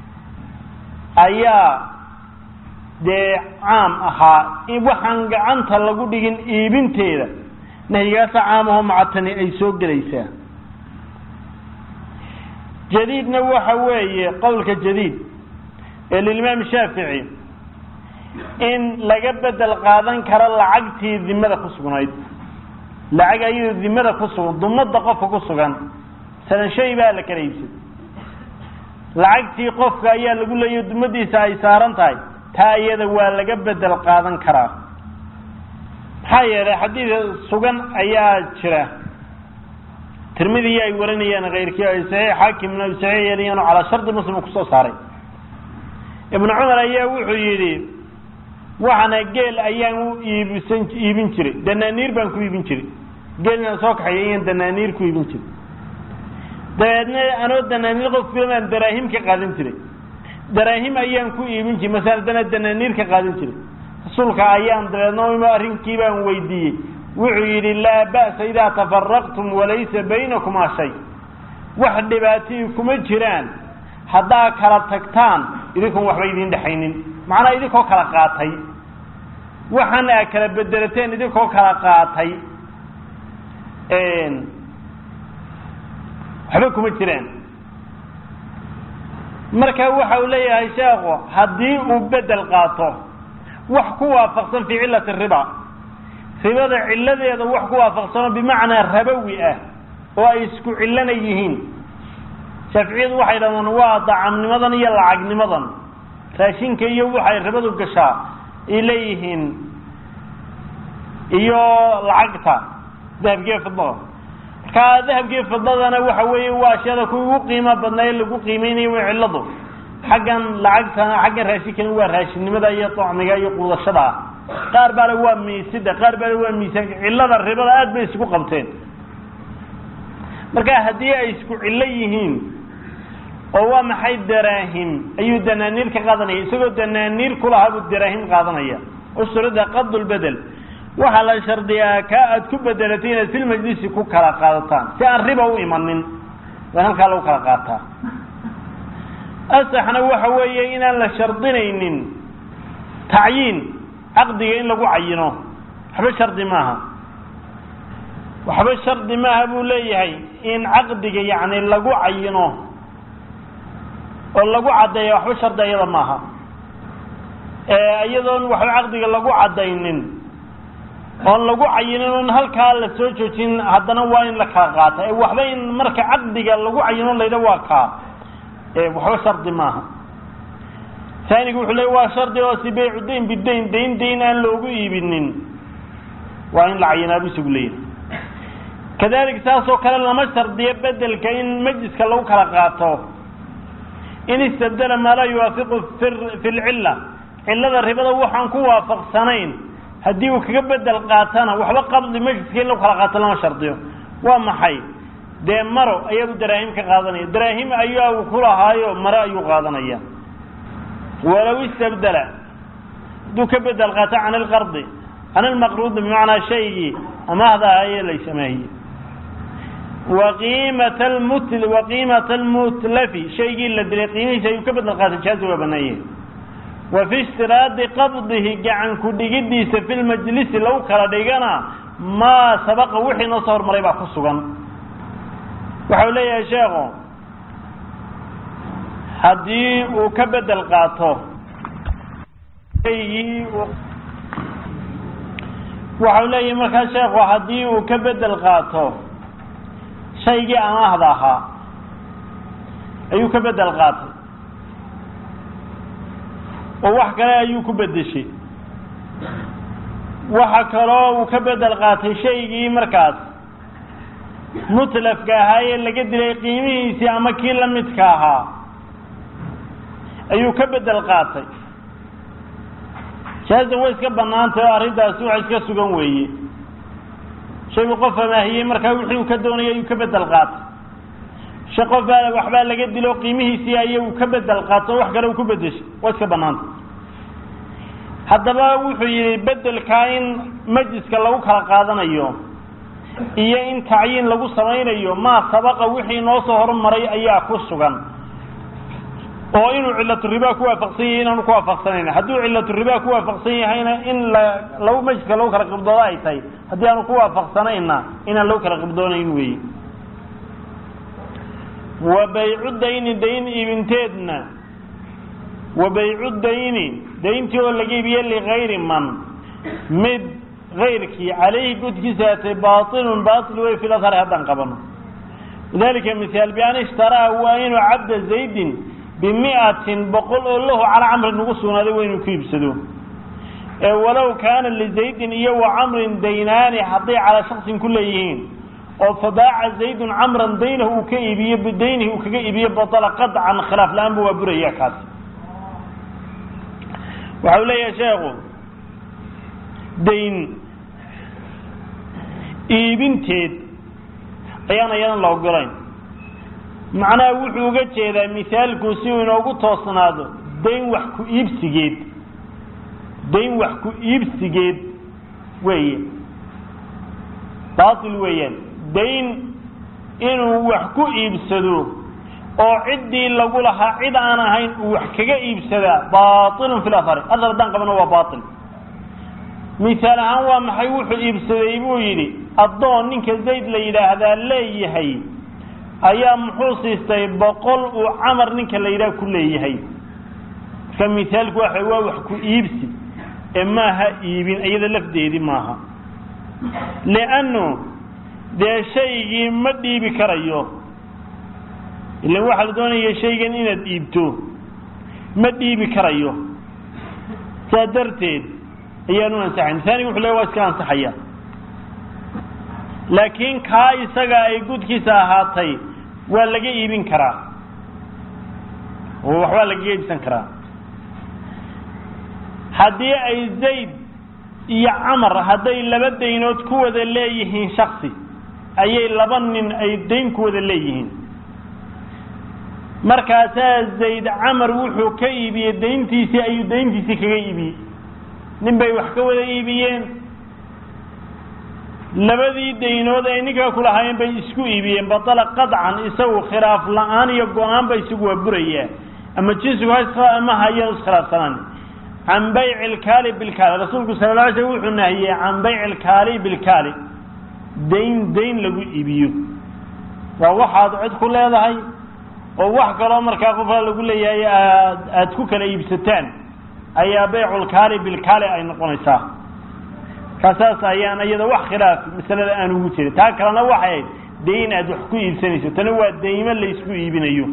ayaa dee caam ahaa in waxaan gacanta lagu dhigin iibinteeda nahyigaasa caamaho macatani ay soo gelaysaa jadiidna waxa weeye qowlka jadiid ee lilimaam shaafici in laga bedel qaadan karo lacagtii dimada ku sugnayd lacag ayadoo dimada ku sugan dumada qofka ku sugan salan shay baa la kala iibsaday lacagtii qofka ayaa lagu leeyahay dumadiisa ay saaran tahay taa iyada waa laga bedel qaadan karaa maxaa yeelay xadiid sugan ayaa jira tirmidii ay waranayaan keyrkii ay saxiix xaakimna ay saxiix yeelayaan calaa shardi muslim ku soo saaray ibn cumar ayaa wuxuu yidhi waxaana geel ayaan u iibsan iibin jiray danaaniir baan ku iibin jiray geelna soo kaxeeyay ayaan danaaniir ku iibin jiray dabeedna anoo danaaniir qof filamaan daraahim ka qaadan jiray daraahim ayaan ku iibin jiray masaladana danaaniir ka qaadan jiray rasuulka ayaan dabeedna arrinkii baan weydiiyey wuxuu yidhi laa ba'sa idaa tafaraqtum walaysa baynakumaa shay wax dhibaatii kuma jiraan haddaa kala tagtaan idinkoon waxba idin dhexaynin macnaa idinkoo kala qaatay waxaana aa kala bedelateen idinkoo kala qaatay waxba kuma jiraan marka waxa uu leeyahay sheekhu haddii uu bedel qaato wax ku waafaqsan fii cillati riba ribada cilladeeda wax ku waafaqsano bimacnaa rabawi ah oo ay isku cillana yihiin shaaficiyadu waxay dhahdaan waa dacamnimadan iyo lacagnimadan raashinka iyo waxay ribadu gashaa ay leeyihiin iyo lacagta dahabkiiyo fidada markaa dahabkiiyo fidadana waxa weeye waa ashyaada kuwa ugu qiimo badnaa ee lagu qiimeynayo waa cilladu xaggan lacagtana xaggan raashinkana waa raashinnimada iyo tocmiga iyo quudashada qaar baale waa miisida qaar baale waa miisaanka cillada ribada aad bay isku qabteen marka haddii ay isku cillo yihiin oo waa maxay daraahim ayuu danaaniir ka qaadanaya isagoo danaaniir kulahaa buu daraahim qaadanaya usurida qadul bedel waxaa la shardiyaa kaa aad ku bedelatay inaad fil majlisi ku kala qaadataan si aan riba u imanin waa halkaa lagu kala qaataa asaxna waxa weeye inaan la shardinaynin tacyiin caqdiga in lagu cayino waxba shardi maaha waxba shardi maaha buu leeyahay in caqdiga yacni lagu cayino oo lagu caddeeya waxba shardi iyada maaha iyadoon waxba caqdiga lagu caddaynin oon lagu cayinin oon halkaa la soo joojin haddana waa in la kala qaata waxba in marka caqdiga lagu cayino layidha waa kaa waxba shardi maaha ثاني يقول له وشرط وسبيع الدين بالدين دين دين أن لو يبنين وإن العينة بسقلين كذلك ساسو كلا لما شرط يبدل كإن مجلس كلو كلا قاطه إن استبدل ما لا يوافق في العلة إلا الربا وحن كوافق سنين هديه كبدل قاتنا وحلا قبل مجلس كلو كلا قاطه لما شرطيه وما حي ده مرو أيام دراهم كقاضنية دراهم أيها وكلها هايو مرا أيو قاضنية ولو استبدل دو كبدل قاطع عن القرض عن المقروض بمعنى شيء أما هذا هي ليس ما هي وقيمة المتل وقيمة المتلف شيء الذي قيمه شيء كبدل قاطع جاز وبنيه وفي اشتراط قبضه عن كل جديس في المجلس لو كردينا ما سبق وحي نصر مريبا خصوصا وحولي يا شيخ haddii uu ka bedel qaato waxau leeyahay markaa sheekhu haddii uu ka bedel qaato shaygii amaahda ahaa ayuu ka bedel qaatay oo wax kale ayuu ku bedeshay waxa kaloo uu ka bedel qaatay shaygii markaas mutlafka ahaa ee laga dilay qiimihiisii ama kii la midka ahaa ayuu ka bedel qaatay jaaza way iska banaantay oo arrintaasi wax iska sugan weeye shaygu qof amaahiyey markaa wixii uu ka doonayay ayuu ka bedel qaatay shay qof baa waxbaa laga dilo qiimihiisii ayuu ka bedel qaato wax kale uu ku bedeshay way iska banaantay haddaba wuxuu yidhi bedelkaa in majliska lagu kala qaadanayo iyo in tacyiin lagu samaynayo maa sabaqa wixii noo soo hormaray ayaa ku sugan oo inuu cilatu ribaa ku waafaqsan yahay inaanu ku waafaqsanayn hadduu cilatu ribaa ku waafaqsan yahayna in la lagu majliska lagu kala qibdoodo ay tahay haddii aanu ku waafaqsanayna inaan lagu kala qibdoonayn weeye wa baycu dayni dayn ibinteedna wa baycu dayni dayntii oo laga iibiye ligayri man mid gayrkii calayhi gudkiisa atay baatilun baatil wey fi ladhari haddaan qabano lidalika mihaal bian ishtaraa waa inuu cabda zaydin bimiatin boqol oo lahu calaa camrin ugu sugnaaday waa inuu ku iibsado ee walow kaana lizaydin iyo wa camrin daynaani hadday calaa shaksin ku leeyihiin oo fabaaca zaydun camran daynahu uu ka iibiye bidaynihi uu kaga iibiye batala qadcan khilaaf la-aan ba waa buraya kaasi waxa uu leeyahay sheekhu dayn iibinteed ayaan ayadan la ogolayn macnaha wuxuu uga jeedaa mithaalku si uu inoogu toosnaado dayn wax ku iibsigeed dayn wax ku iibsigeed weeye baatil weeyaan dayn inuu wax ku iibsado oo ciddii lagu lahaa cid aan ahayn uu wax kaga iibsadaa baatilun fi lahari adar haddaan qabano waa baatil mithaal ahaan waa maxay wuxuu iibsaday buu yidhi addoon ninka zayd la yidhaahdaa leeyahay ayaa muxuu siistay boqol uu camar ninka la yidhaha ku leeyahay marka mithaalku waxa waa wax ku iibsi ee maaha iibin iyada lafdeedii maaha liannu dee shaygii ma dhiibi karayo ilan waxaa la doonaya shaygan inaad iibto ma dhiibi karayo saa darteed ayaan u ansaxayn taaniga wuxuu leeya waa iska ansaxaya laakiin kaa isaga ay gudkiisa ahaatay waa laga iibin karaa oo waxbaa lagaga iibsan karaa haddii ay zayd iyo camar hadday laba daynood ku wada leeyihiin shaksi ayay laba nin ay dayn ku wada leeyihiin markaasaa zayd camar wuxuu ka iibiyey dayntiisii ayuu dayntiisii kaga iibiyey nin bay wax ka wada iibiyeen labadii daynood ay ninkaa kulahaayeen bay isku iibiyeen batala qadcan isagu khilaaf la-aan iyo go-aan ba isagu waa burayaa ama jinsigu ha ama hayeen iskhilaafsanaan can bayci ilkaali bilkaali rasuulku sala la alay slam wuxuu nahiyey can bayci ilkaali bilkaali dayn dayn lagu iibiyo waa waxaad cid ku leedahay oo wax kaloo markaa qofka lagu leeyahay aad aad ku kala iibsataan ayaa baycu ilkaali bilkaali ay noqonaysaa kasaas ayaan iyada wax khilaaf masalada aan ugu jirin taa kalena waxay dayn aad wax ku iibsanayso tani waa daymo la isku iibinayo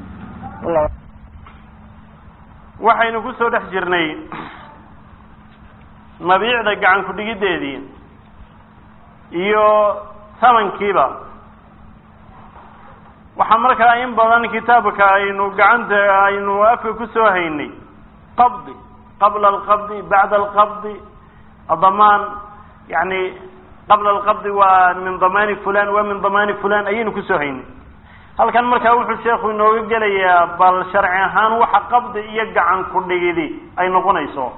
waxaynu ku soo dhex jirnay mabiicda gacan ku dhigideedii iyo tamankiiba waxaa markaa in badan kitaabka aynu gacanta aynu afka ku soo haynay qabdi qabla alqabdi bacda alqabdi الضمان يعني قبل القبض ومن ضمان فلان ومن ضمان فلان أيين كسوهين هل كان مركا وحو الشيخ إنه يقول يا بل شرعيهان وحا قبض يقع عن كل جدي أي نقول يسوع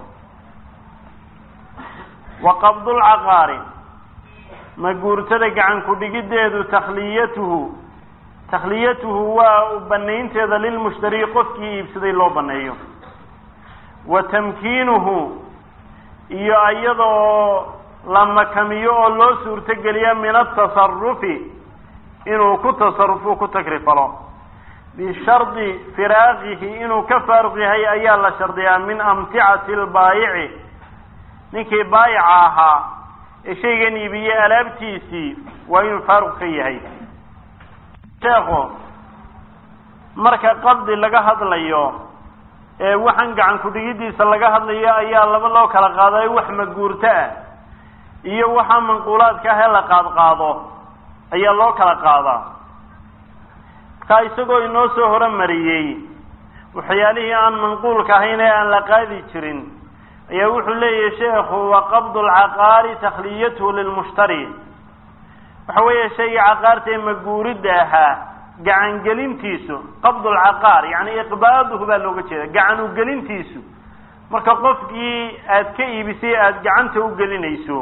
وقبض العقار مجور تلقى عن كل جدي تخليته تخليته وبنين تذا للمشتري قفكي يبسدي الله بنيه وتمكينه iyo iyadoo la makamiyo oo loo suurtageliya min atasarufi inuu ku tasarufo ku takrifalo bishardi firaaqihi inuu ka faaruq yahay ayaa la shardiyaa min amticati albaayici ninkii baayica ahaa ee shaygan iibiye alaabtiisii waa inuu faaruq ka yahay sheekhu marka qabdi laga hadlayo ee waxaan gacan ku dhigidiisa laga hadlayo ayaa laba loo kala qaaday wax maguurto ah iyo waxa manquulaadka ah la qaad qaado ayaa loo kala qaadaa ka isagoo inoo soo horumariyay waxyaalihii aan manquulka ahayn ee aan la qaadi jirin ayaa wuxuu leeyahay sheekhu wa qabdu al-aqari takhliyatuhu lilmushtari waxa weeye shayga caqaarta ee maguurida ahaa gacan gelintiisu qabdu al-aqar yani iqbaaduhu baa looga jeeda gacan u gelintiisu marka qofkii aad ka iibisay aad gacanta u gelinayso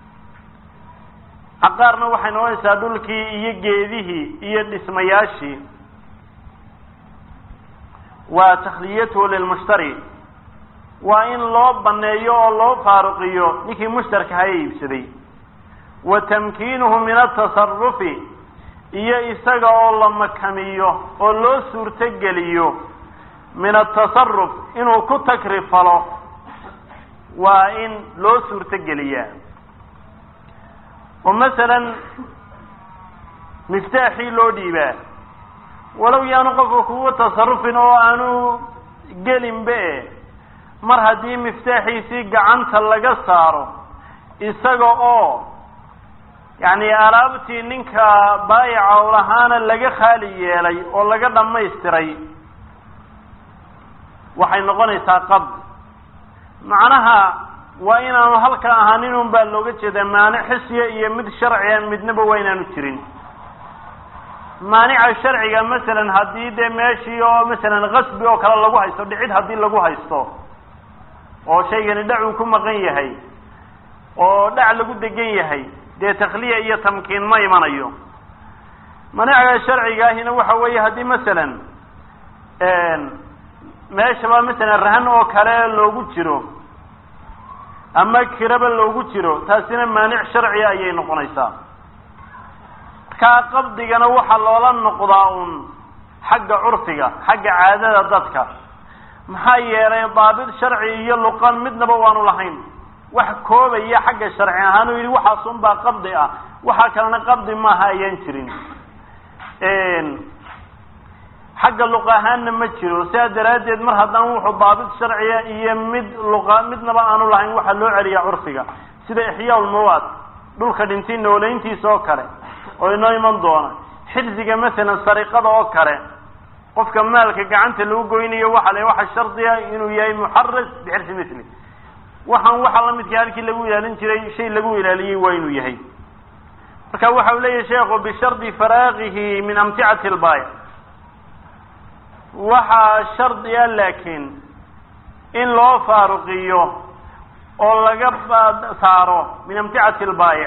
aqaarna waxay noqonaysaa dhulkii iyo geedihii iyo dhismayaashii waa takhliyatuhu lilmushtari waa in loo baneeyo oo loo faaruqiyo ninkii mushtarka ha iibsaday wa tamkiinuhu min atasarrufi iyo isaga oo la makamiyo oo loo suurto geliyo min atasarruf inuu ku takrifalo waa in loo suurto geliyaa oo masalan miftaaxii loo dhiibaa walow yaanu qofku kuwa tasarrufin oo aanu gelinbe mar haddii miftaaxiisii gacanta laga saaro isaga oo yani alaabtii ninka baayica u lahaana laga khaali yeelay oo laga dhamaystiray waxay noqonaysaa qabd macnaha waa inaanu halka ahaanin un baa looga jeedaa maanic xisiya iyo mid sharciya midnaba waa inaanu jirin maanica sharciga masalan haddii dee meeshii oo masalan qasbi oo kale lagu haysto dhicid haddii lagu haysto oo shaygani dhac uu ku maqan yahay oo dhac lagu degan yahay dee takhliya iyo tamkiin ma imanayo manicaga sharciga ahina waxa weeye haddii masalan meeshaba masalan rahan oo kale loogu jiro ama kiraba loogu jiro taasina maanic sharciya ayay noqonaysaa markaa qabdigana waxaa loola noqdaa un xagga curfiga xagga caadada dadka maxaa yeelay daabit sharci iyo luqan midnaba waanu lahayn wax koobaya xagga sharci ahaan uu yidhi waxaas un baa qabdi ah waxa kalena qabdi maaha ayaan jirin xagga luqa ahaanna ma jiro sidaa daraaddeed mar haddaan wuxuu daabit sharciya iyo mid luqa midnaba aanu lahayn waxaa loo celiyaa curfiga sida ixyaa ulmawaad dhulka dhintay nooleyntiisa oo kale oo inoo iman doona xirsiga masalan sariqada oo kale qofka maalka gacanta lagu goynayo waxa le waxa shardiya inuu yahay muxaras bixirsi misli waxaan waxa la midka halkii lagu ilaalin jiray shay lagu ilaaliyay waa inuu yahay marka waxa uu leeyahay sheekhu bishardi faraaqihi min amticati al-bay' waxa shardiya laakiin in loo faaruqiyo oo laga saaro min amticati al-bay'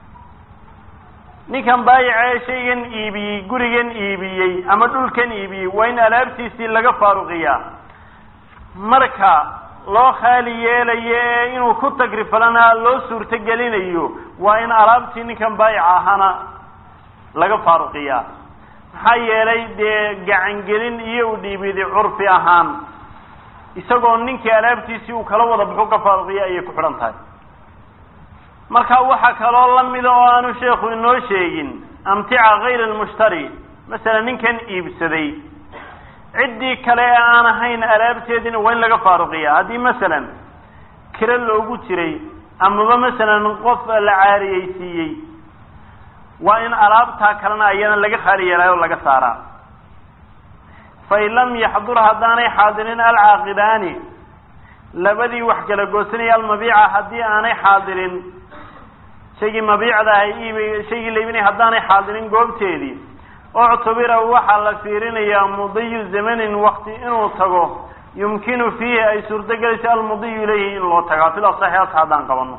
ninkan baayica shaygan iibiyey gurigan iibiyey ama dhulkan iibiyey waa in alaabtiisii laga faaruqiyaa marka loo khaali yeelayo inuu ku tagrifalana loo suurto gelinayo waa in alaabtii ninkan baayica ahana laga faaruqiyaa maxaa yeelay dee gacan gelin iyo u dhiibidi curfi ahaan isagoo ninkii alaabtiisii uu kala wada baxo ka faaruqiya ayay ku xidhan tahay marka waxa kaloo lamida oo aanu sheekhu inoo sheegin amtica gayr almushtari masalan ninkan iibsaday ciddii kale ee aan ahayn alaabteedina waa in laga faaruqiya haddii masalan kiro loogu jiray amaba masalan qof la caariyeysiiyey waa in alaabtaa kalena ayana laga khaali yeelaayo o laga saaraa fain lam yaxdur haddaanay xaadirin alcaaqidaani labadii wax kala goosanaya almabiica haddii aanay xaadirin shaygii mabiicda ahay iib shaygii la iibinaya haddaanay xaadirin goobteedii uctubira waxaa la fiirinayaa mudiyu zamanin wakti inuu tago yumkinu fiihi ay suurtogelaysa almudiyu ilayhi in loo tagaa fil asaxiixaat haddaan qabano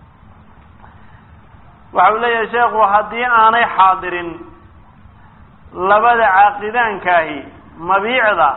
waxa uu leeyahay sheekhu haddii aanay xaadirin labada caaqidaankaahi mabiicda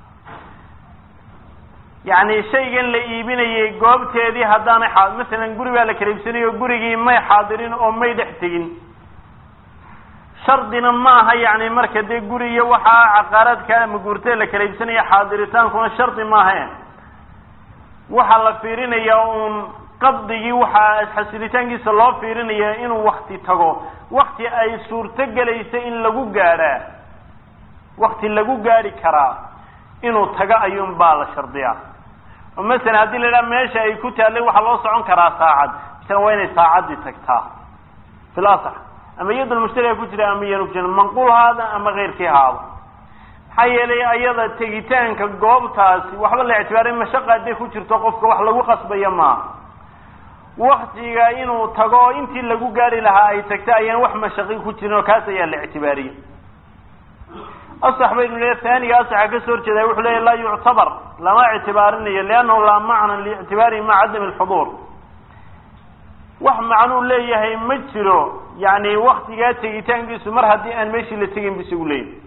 yani shaygan la iibinayay goobteedii haddaanay a masalan guri baa la kala iibsanayo gurigii may xaadirin oo may dhex tegin shardina maaha yani marka dee guri iyo waxaa caqaaraadka maguurtee la kala iibsanaya xaadiritaankuna shardi maaha waxaa la fiirinayaa uun qabdigii waxaa xasilitaankiisa loo fiirinaya inuu wakti tago wakti ay suurto gelaysa in lagu gaadhaa wakti lagu gaadhi karaa inuu tago ayuun baa la shardiyaa oo masalan haddii la idhaha meesha ay ku taallay waxaa loo socon karaa saacad tan wayna saacadi tagtaa filasax ama yad al-mushtari ku jira ama yanu jina manqul hada ama gheyrkii haado hay'alay ayada tagitaanka goobtaasi waxba la ictibaarin mashaqada ku jirto qofka wax lagu qasbayo ma waqtiga inuu tago intii lagu gaari lahaa ay tagta ayaan wax mashaqi ku jirin kaas ayaa la ictibaariyo الصحابي الثاني أصح كسر كذا وحلا لا يعتبر لما اعتبارني لأنه لا معنى لاعتباره مع عدم الحضور وح معنو ليه هي مجرو يعني وقت جاتي تنجس مرة دي أن ماشي اللي تجين بسؤولين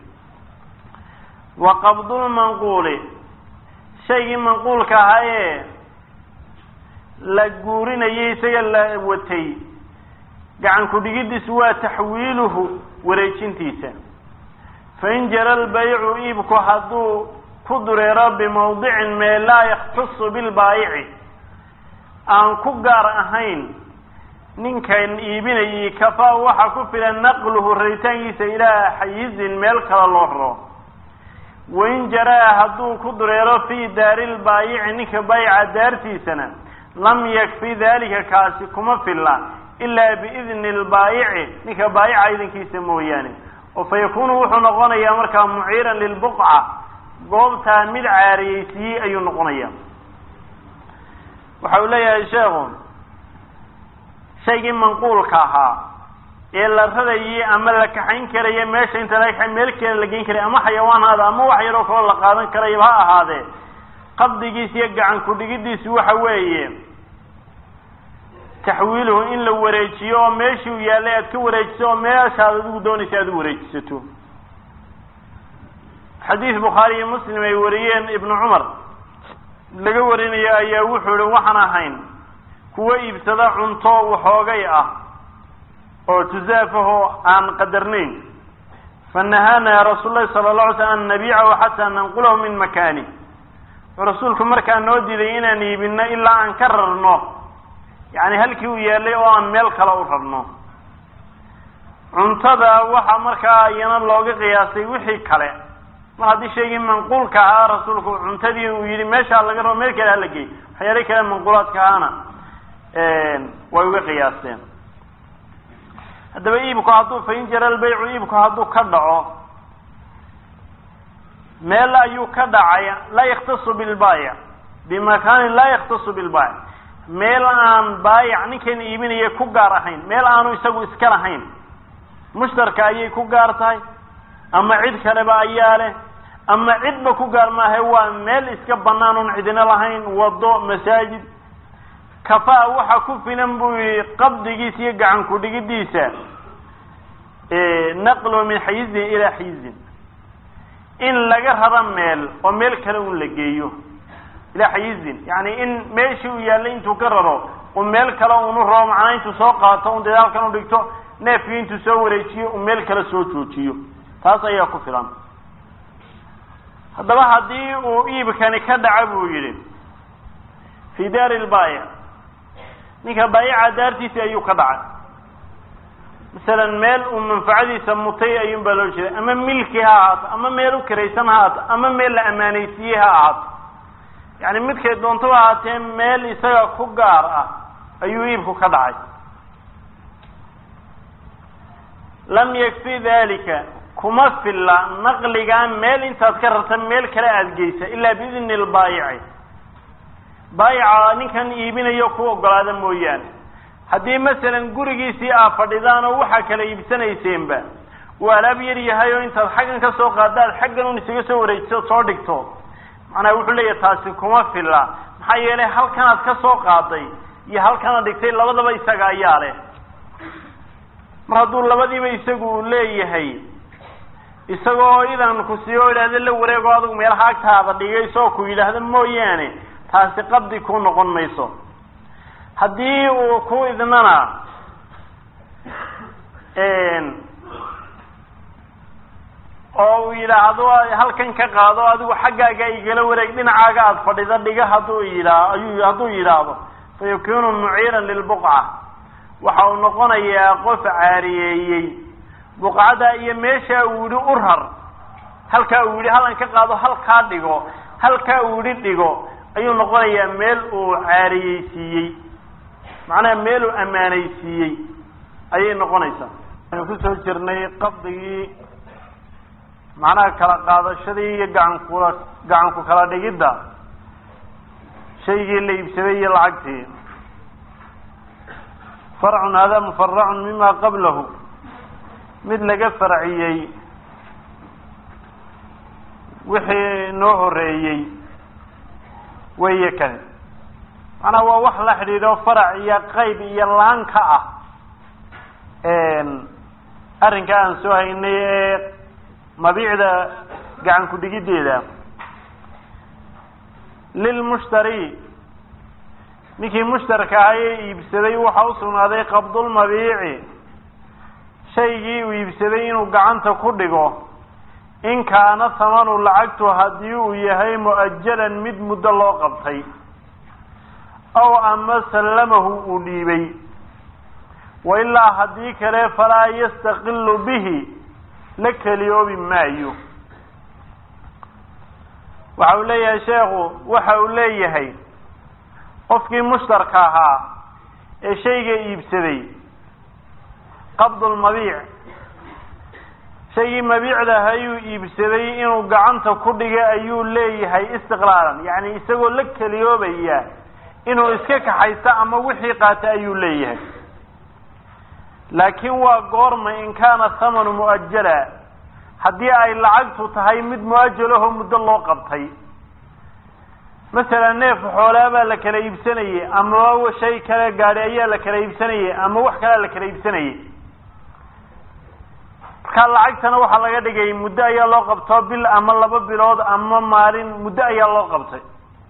وقبض المنقول شيء منقول كهاي لجورين يسيل وتي عن كل جد سوى تحويله وريشين تيسان فإن جرى البيع إيبك حدو قدر رب موضع ما لا يختص بالبائع أن كجار أهين نين كان إيبني كفا وحكفل نقله الريتان إلى حيز الملك الله وإن جرى حدو قدر في دار البائع نك بيع دارتي سنة لم يكفي ذلك كاسكما في الله إلا بإذن البائع نك بائع إذن كيسموه يعني وفيكون وحو نقونيا مركا معيرا للبقعة قوبتا مد عاريسي أي نقونيا وحوليا يا شيخ شيء منقول كاها إلا رضي أما لك حين كريا ماشي انت لايك حين ملك لقين كريا أما حيوان هذا أما وحي روك الله قادن كريا بها هذا قبض جيس يقع عن كل جديس وحوي تحويله إن لو وريتشيو ماشي ويا لا توريتشيو ماشي هذا دوني شاد وريتشتو حديث بخاري مسلم يوريين ابن عمر لقى ورين يا يا وحول وحنا هين كوا يبتدع عنطو وحوغي اه او تزافه عن قدرنين فنهانا يا رسول الله صلى الله عليه وسلم أن نبيعه حتى ننقله من مكانه ورسولكم مركا نودي لينا نيبنا إلا أن كررناه يعني هل كيو يالي او ان ميل kala u rabno cuntada waxa markaa ayana looga qiyaasay wixii kale ma hadii sheegay manqulka ah rasuulku cuntadii uu yiri meesha laga rabo meel kale la geey waxyaalo kale manqulaadka ahna een way uga qiyaaseen hadaba iibku haduu fayn jaral bay'u iibku haduu ka dhaco meel ayuu ka dhacay la yakhtasu bil bay' bimakan la yakhtasu bil bay' meel aan baayac ninkan iibinaya ku gaar ahayn meel aanu isagu iska lahayn mushtarka ayay ku gaar tahay ama cid kale ba ayaale ama cid ba ku gaar ma hay waa meel iska banaan oo cidina lahayn wado masaajid kafa waxa ku filan buu qabdigiisa iyo gacan ku dhigidiisa ee naqlo min hayz ila hayz in laga raba meel oo meel kale uu la geeyo إلى حيز يعني إن ماشي ويالين تكرره وميل كلا ونروح معنا إنتو سوقاته ونديال كانوا دكتور نافين تسوي ريشيو وميل كلا سوتشيو تاسا يا كفران هذا واحد دي وإيب كان كدع أبو يرين في دار البايع نيكا بايع دارتي سيأيو كدع مثلا ميل ومنفعدي سموتي أيوم بلوشي أما ملكها عط أما ميلو كريسان عط أما ميل أمانيسيها عط يعني midkay doonto waatee meel isaga ku gaar ah ayuu iibku ka dhacay lam yakfi dhalika kuma filla naqliga meel intaad ka rarta meel kale aad geysa illa biidni al-baa'i baa'ica ninkan iibinayo ku ogolaada mooyaan hadii masalan gurigiisii aad fadhidaan oo waxa kale iibsanayseenba walaab yar yahay oo intaad xagan ka soo qaadaad xagan uu isaga soo wareejiso soo dhigto أنا أقول لي تاسكما في الله حيالي هل كانت كسو قاضي يا هل كانت دكتي لبدا بيساق أيالي مرادو لبدي بيساقو لي هي إساقو إذا نكسيو إلى هذا اللي وريقو هذا ميلحاك هذا اللي يسوكو إلى هذا موياني تاسقب دي كون نقون ميسو هدي وكو إذننا إن oo yiraahdo halkan ka qaado adigu xaggaaga igala wareeg dhinacaaga aad fadhida dhiga haduu yiraahdo ayuu haduu yiraahdo fayakunu mu'iran lil buq'a waxa uu noqonayaa qof caariyeeyay buqcada iyo meesha uu yiri urhar halka uu yiri halan ka qaado halka dhigo halka uu yiri dhigo ayuu noqonayaa meel uu caariyeysiiyay macnaha meel uu ammaanaysiiyey ayay noqonaysaa. waxaynu kusoo jirnay qabdigii macnaha kala qaadashadii iyo gacan kula gacan ku kala dhigidda shaygii la iibsaday iyo lacagtii. farcun hada mufaracun mima qablahu, mid laga farciyey wixii noo horeeyey weeye kani. macnaha waa wax la xidhiidho farac iyo qayb iyo laan ka ah arrinka aan soo haynay ee mabiicda gacan ku dhigiddeeda. lilmushtari, ninkii mushtarka ahaa ee iibsaday waxaa u sugnaaday qabdulmabiici, shaygii uu iibsaday inuu gacanta ku dhigo, in kaana thamanu lacagtu haddii uu yahay mu'ajalan mid muddo loo qabtay, aw ama sallamahu uu dhiibay. wa ilaa haddii kale falaa yastaqilu bihi, la keliyoobi maayo. waxa uu leeyahay sheekhu, waxa uu leeyahay qofkii mushtarka ahaa ee shayga iibsaday qabdulmabiic, shaygii mabiicda ayuu iibsaday inuu gacanta ku dhigay ayuu leeyahay istiqlaalan, yacni isagoo la keliyoobaya inuu iska kaxaysto ama wixii qaata ayuu leeyahay. laakiin waa goorma in kaana thamanu mu'ajala, haddii ay lacagtu tahay mid mu'ajalahoo muddo loo qabtay. masalan neef xoolaa baa la kala iibsanayey, ama shay kale gaadhi ayaa la kala iibsanayey, ama wax kalea la kala iibsanayey. markaa lacagtana waxaa laga dhigay muddo ayaa loo qabto, bil ama laba bilood ama maalin, muddo ayaa loo qabtay.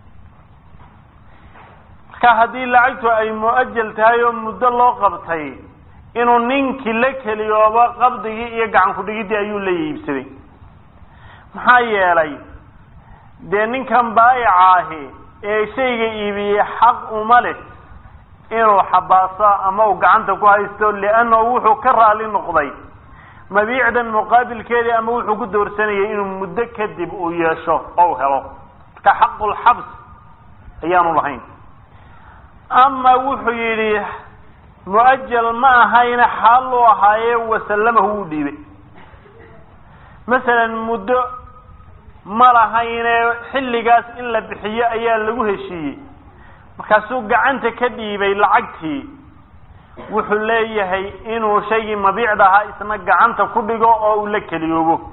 marka haddii lacagtu ay mu'ajal tahay oo muddo loo qabtay, inuu ninkii la keliyoobo qabdigii iyo gacan ku dhigiddii ayuu la iibsaday. maxaa yeelay dee ninkan baayica ahi ee shayga iibiyey xaq uma leh inuu xabaaso ama uu gacanta ku haysto, liannahu wuxuu ka raali noqday mabiicdan muqaabilkeedii, ama wuxuu ku doorsanayay inuu muddo kadib uu yeesho ou helo. marka xaqulxabs ayaanu lahayn. ama wuxuu yidhi mu'ajal ma ahayna xaal u ahaaye wasallamahu wuu dhiibay. masalan muddo ma lahayne xilligaas in la bixiyo ayaa lagu heshiiyey, markaasuu gacanta ka dhiibay lacagtii. wuxuu leeyahay inuu shaygii mabiicda ahaa isna gacanta ku dhigo oo uu la keliyoobo.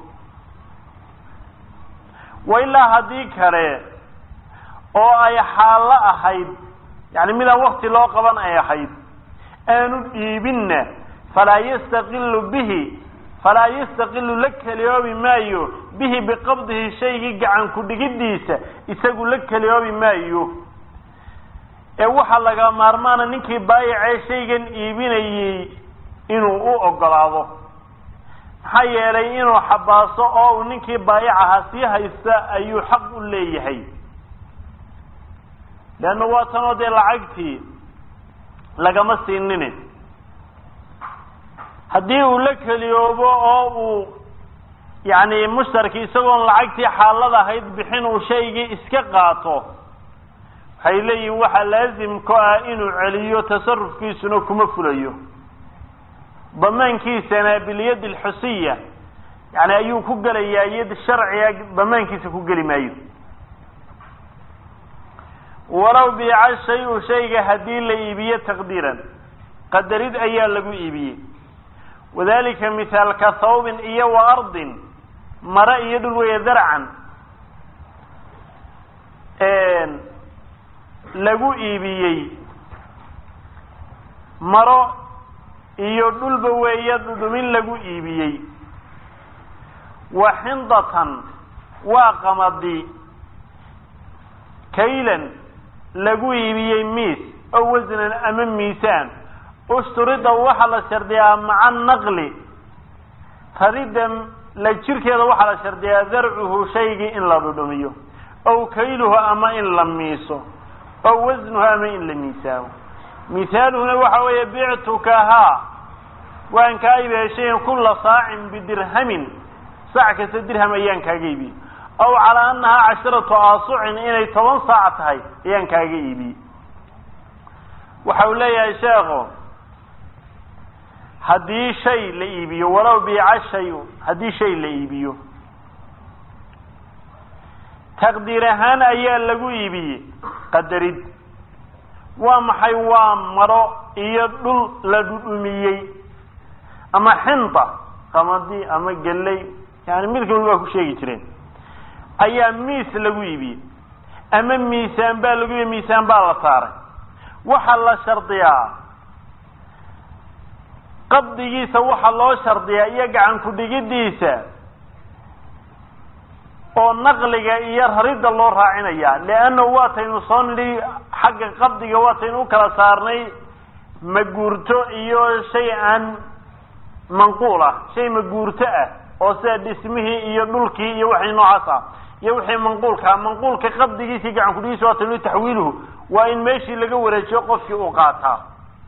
wa ilaa haddii kale oo ay xaallo ahayd, yani midaan wakti loo qaban ay ahayd, aanu dhiibinna, falaa yastaqilu bihi, falaa yastaqilu la keliyoobi maayo bihi biqabdihi, shaygii gacan ku dhigiddiisa isagu la keliyoobi maayo. ee waxaa laga maarmaana ninkii baayicee shaygan iibinayey inuu u ogolaado. maxaa yeelay inuu xabaaso oo uu ninkii baayicaha sii haysta ayuu xaq u leeyahay. leanna waa tanoo dee lacagtii lagama siinine. haddii uu la keliyoobo oo uu yacni mushtarki isagoon lacagtii xaalada ahayd bixin uu shaygii iska qaato, waxay leeyihin waxaa laazim ku ah inuu celiyo, tasarufkiisuna kuma fulayo. damaankiisana bilyad alxusiya yani ayuu ku gelayaa, yad sharciga damaankiisa ku geli maayo. walow biica shay-u, shayga haddii la iibiyo taqdiiran, qadarid ayaa lagu iibiyey. wadalika mithaalka thawbin iyo wa ardin, mare iyo dhul weeye, darcan lagu iibiyey. maro iyo dhulba weeye dhudhumin lagu iibiyey. wa xindatan waa qamadi, kaylan lagu iibiyey miis, oo wasnan ama miisaan. usturida waxaa la shardiyaa maca naqli, rarida la jirkeeda waxaa la shardiyaa darcuhu, shaygii in la dhudhumiyo, ow kayluhu ama in la miiso, ow wasnuhu ama in la miisaamo. mithaaluhuna waxa weeye bictukahaa, waan kaa iibiyey kulla saacin bidirhamin, saac kasta dirham ayaan kaaga iibiyey. aw calaa annahaa casharatu aasucin, inay toban saac tahay ayaan kaaga iibiyey. waxa uu leeyahay sheekhu haddii shay la iibiyo walow biica shay haddii shay la iibiyo taqdiir ahaan ayaa lagu iibiyey qadarid waa maxay waa maro iyo dhul la dhumiyey ama xinta qamadi ama galay yani midka waa ku sheegi jireen ayaa miis lagu iibiyey ama miisaan baa lagu iibiyey miisaan baa la saaray waxa la shardiyaa qabdigiisa waxa loo shardiyaa iyo gacan ku dhigidiisa oo naqliga iyo raridda loo raacinaya leena waataynu soo nidhi xagga qabdiga waataynu kala saarnay maguurto iyo shay aan manquul ah shay maguurto ah oo sida dhismihii iyo dhulkii iyo wixii noocaas ah iyo wixii manquulka manquulka qabdigiisa gacan ku dhigiisa waataynu taxwiiluhu waa in meeshii laga wareejiyo qofkii uu qaataa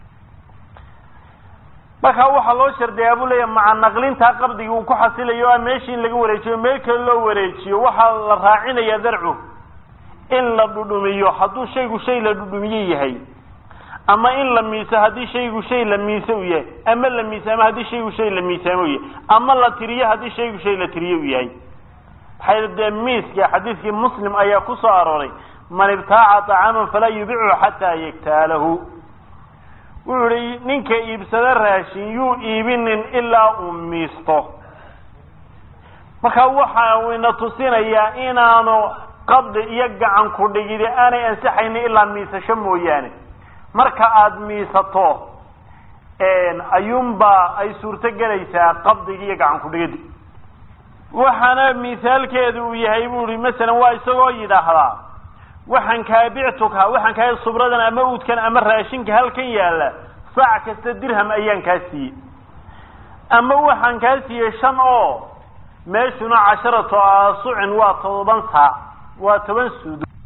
marka waxa loo shardiyaa buu leeyahay maca naqlinta qabdiga uu ku xasilayo meeshii in laga wareejiyo meel kale loo wareejiyo waxa la raacinaya darcu in la dhudhumiyo hadduu shaygu shay la dhudhumiye yahay ama in la miiso haddii shaygu shay la miiso u yahay ama la miisaamo haddii shaygu shay la miisaamo u yahay ama la tiriyo haddii shaygu shay la tiriyo u yahay waxay dee miiska xadiiskii muslim ayaa ku soo arooray man ibtaaca طacaaman falaa yubichu xataa yaktaalahu wuxuu yihi ninka iibsada raashin yuu iibinin ilaa uu miisto marka waxa uu ina tusinayaa inaanu qabdi iyo gacan ku dhigid aanay ansaxaynin ilaa miisasho mooyaane marka aad miisato een ayuunba ay suurto galaysaa qabdiga iyo gacan ku dhigid waxaana misaalkeedu uu yahay buu yiri mesela waa isagoo yiraahdaa waxaan ka biictuka waxaan ka subradan ama uudkan ama raashinka halkan yaala saac kasta dirham ayaan ka siiyay ama waxaan ka siiyay shan oo meeshuna casharatu suucin waa toban saac waa toban suud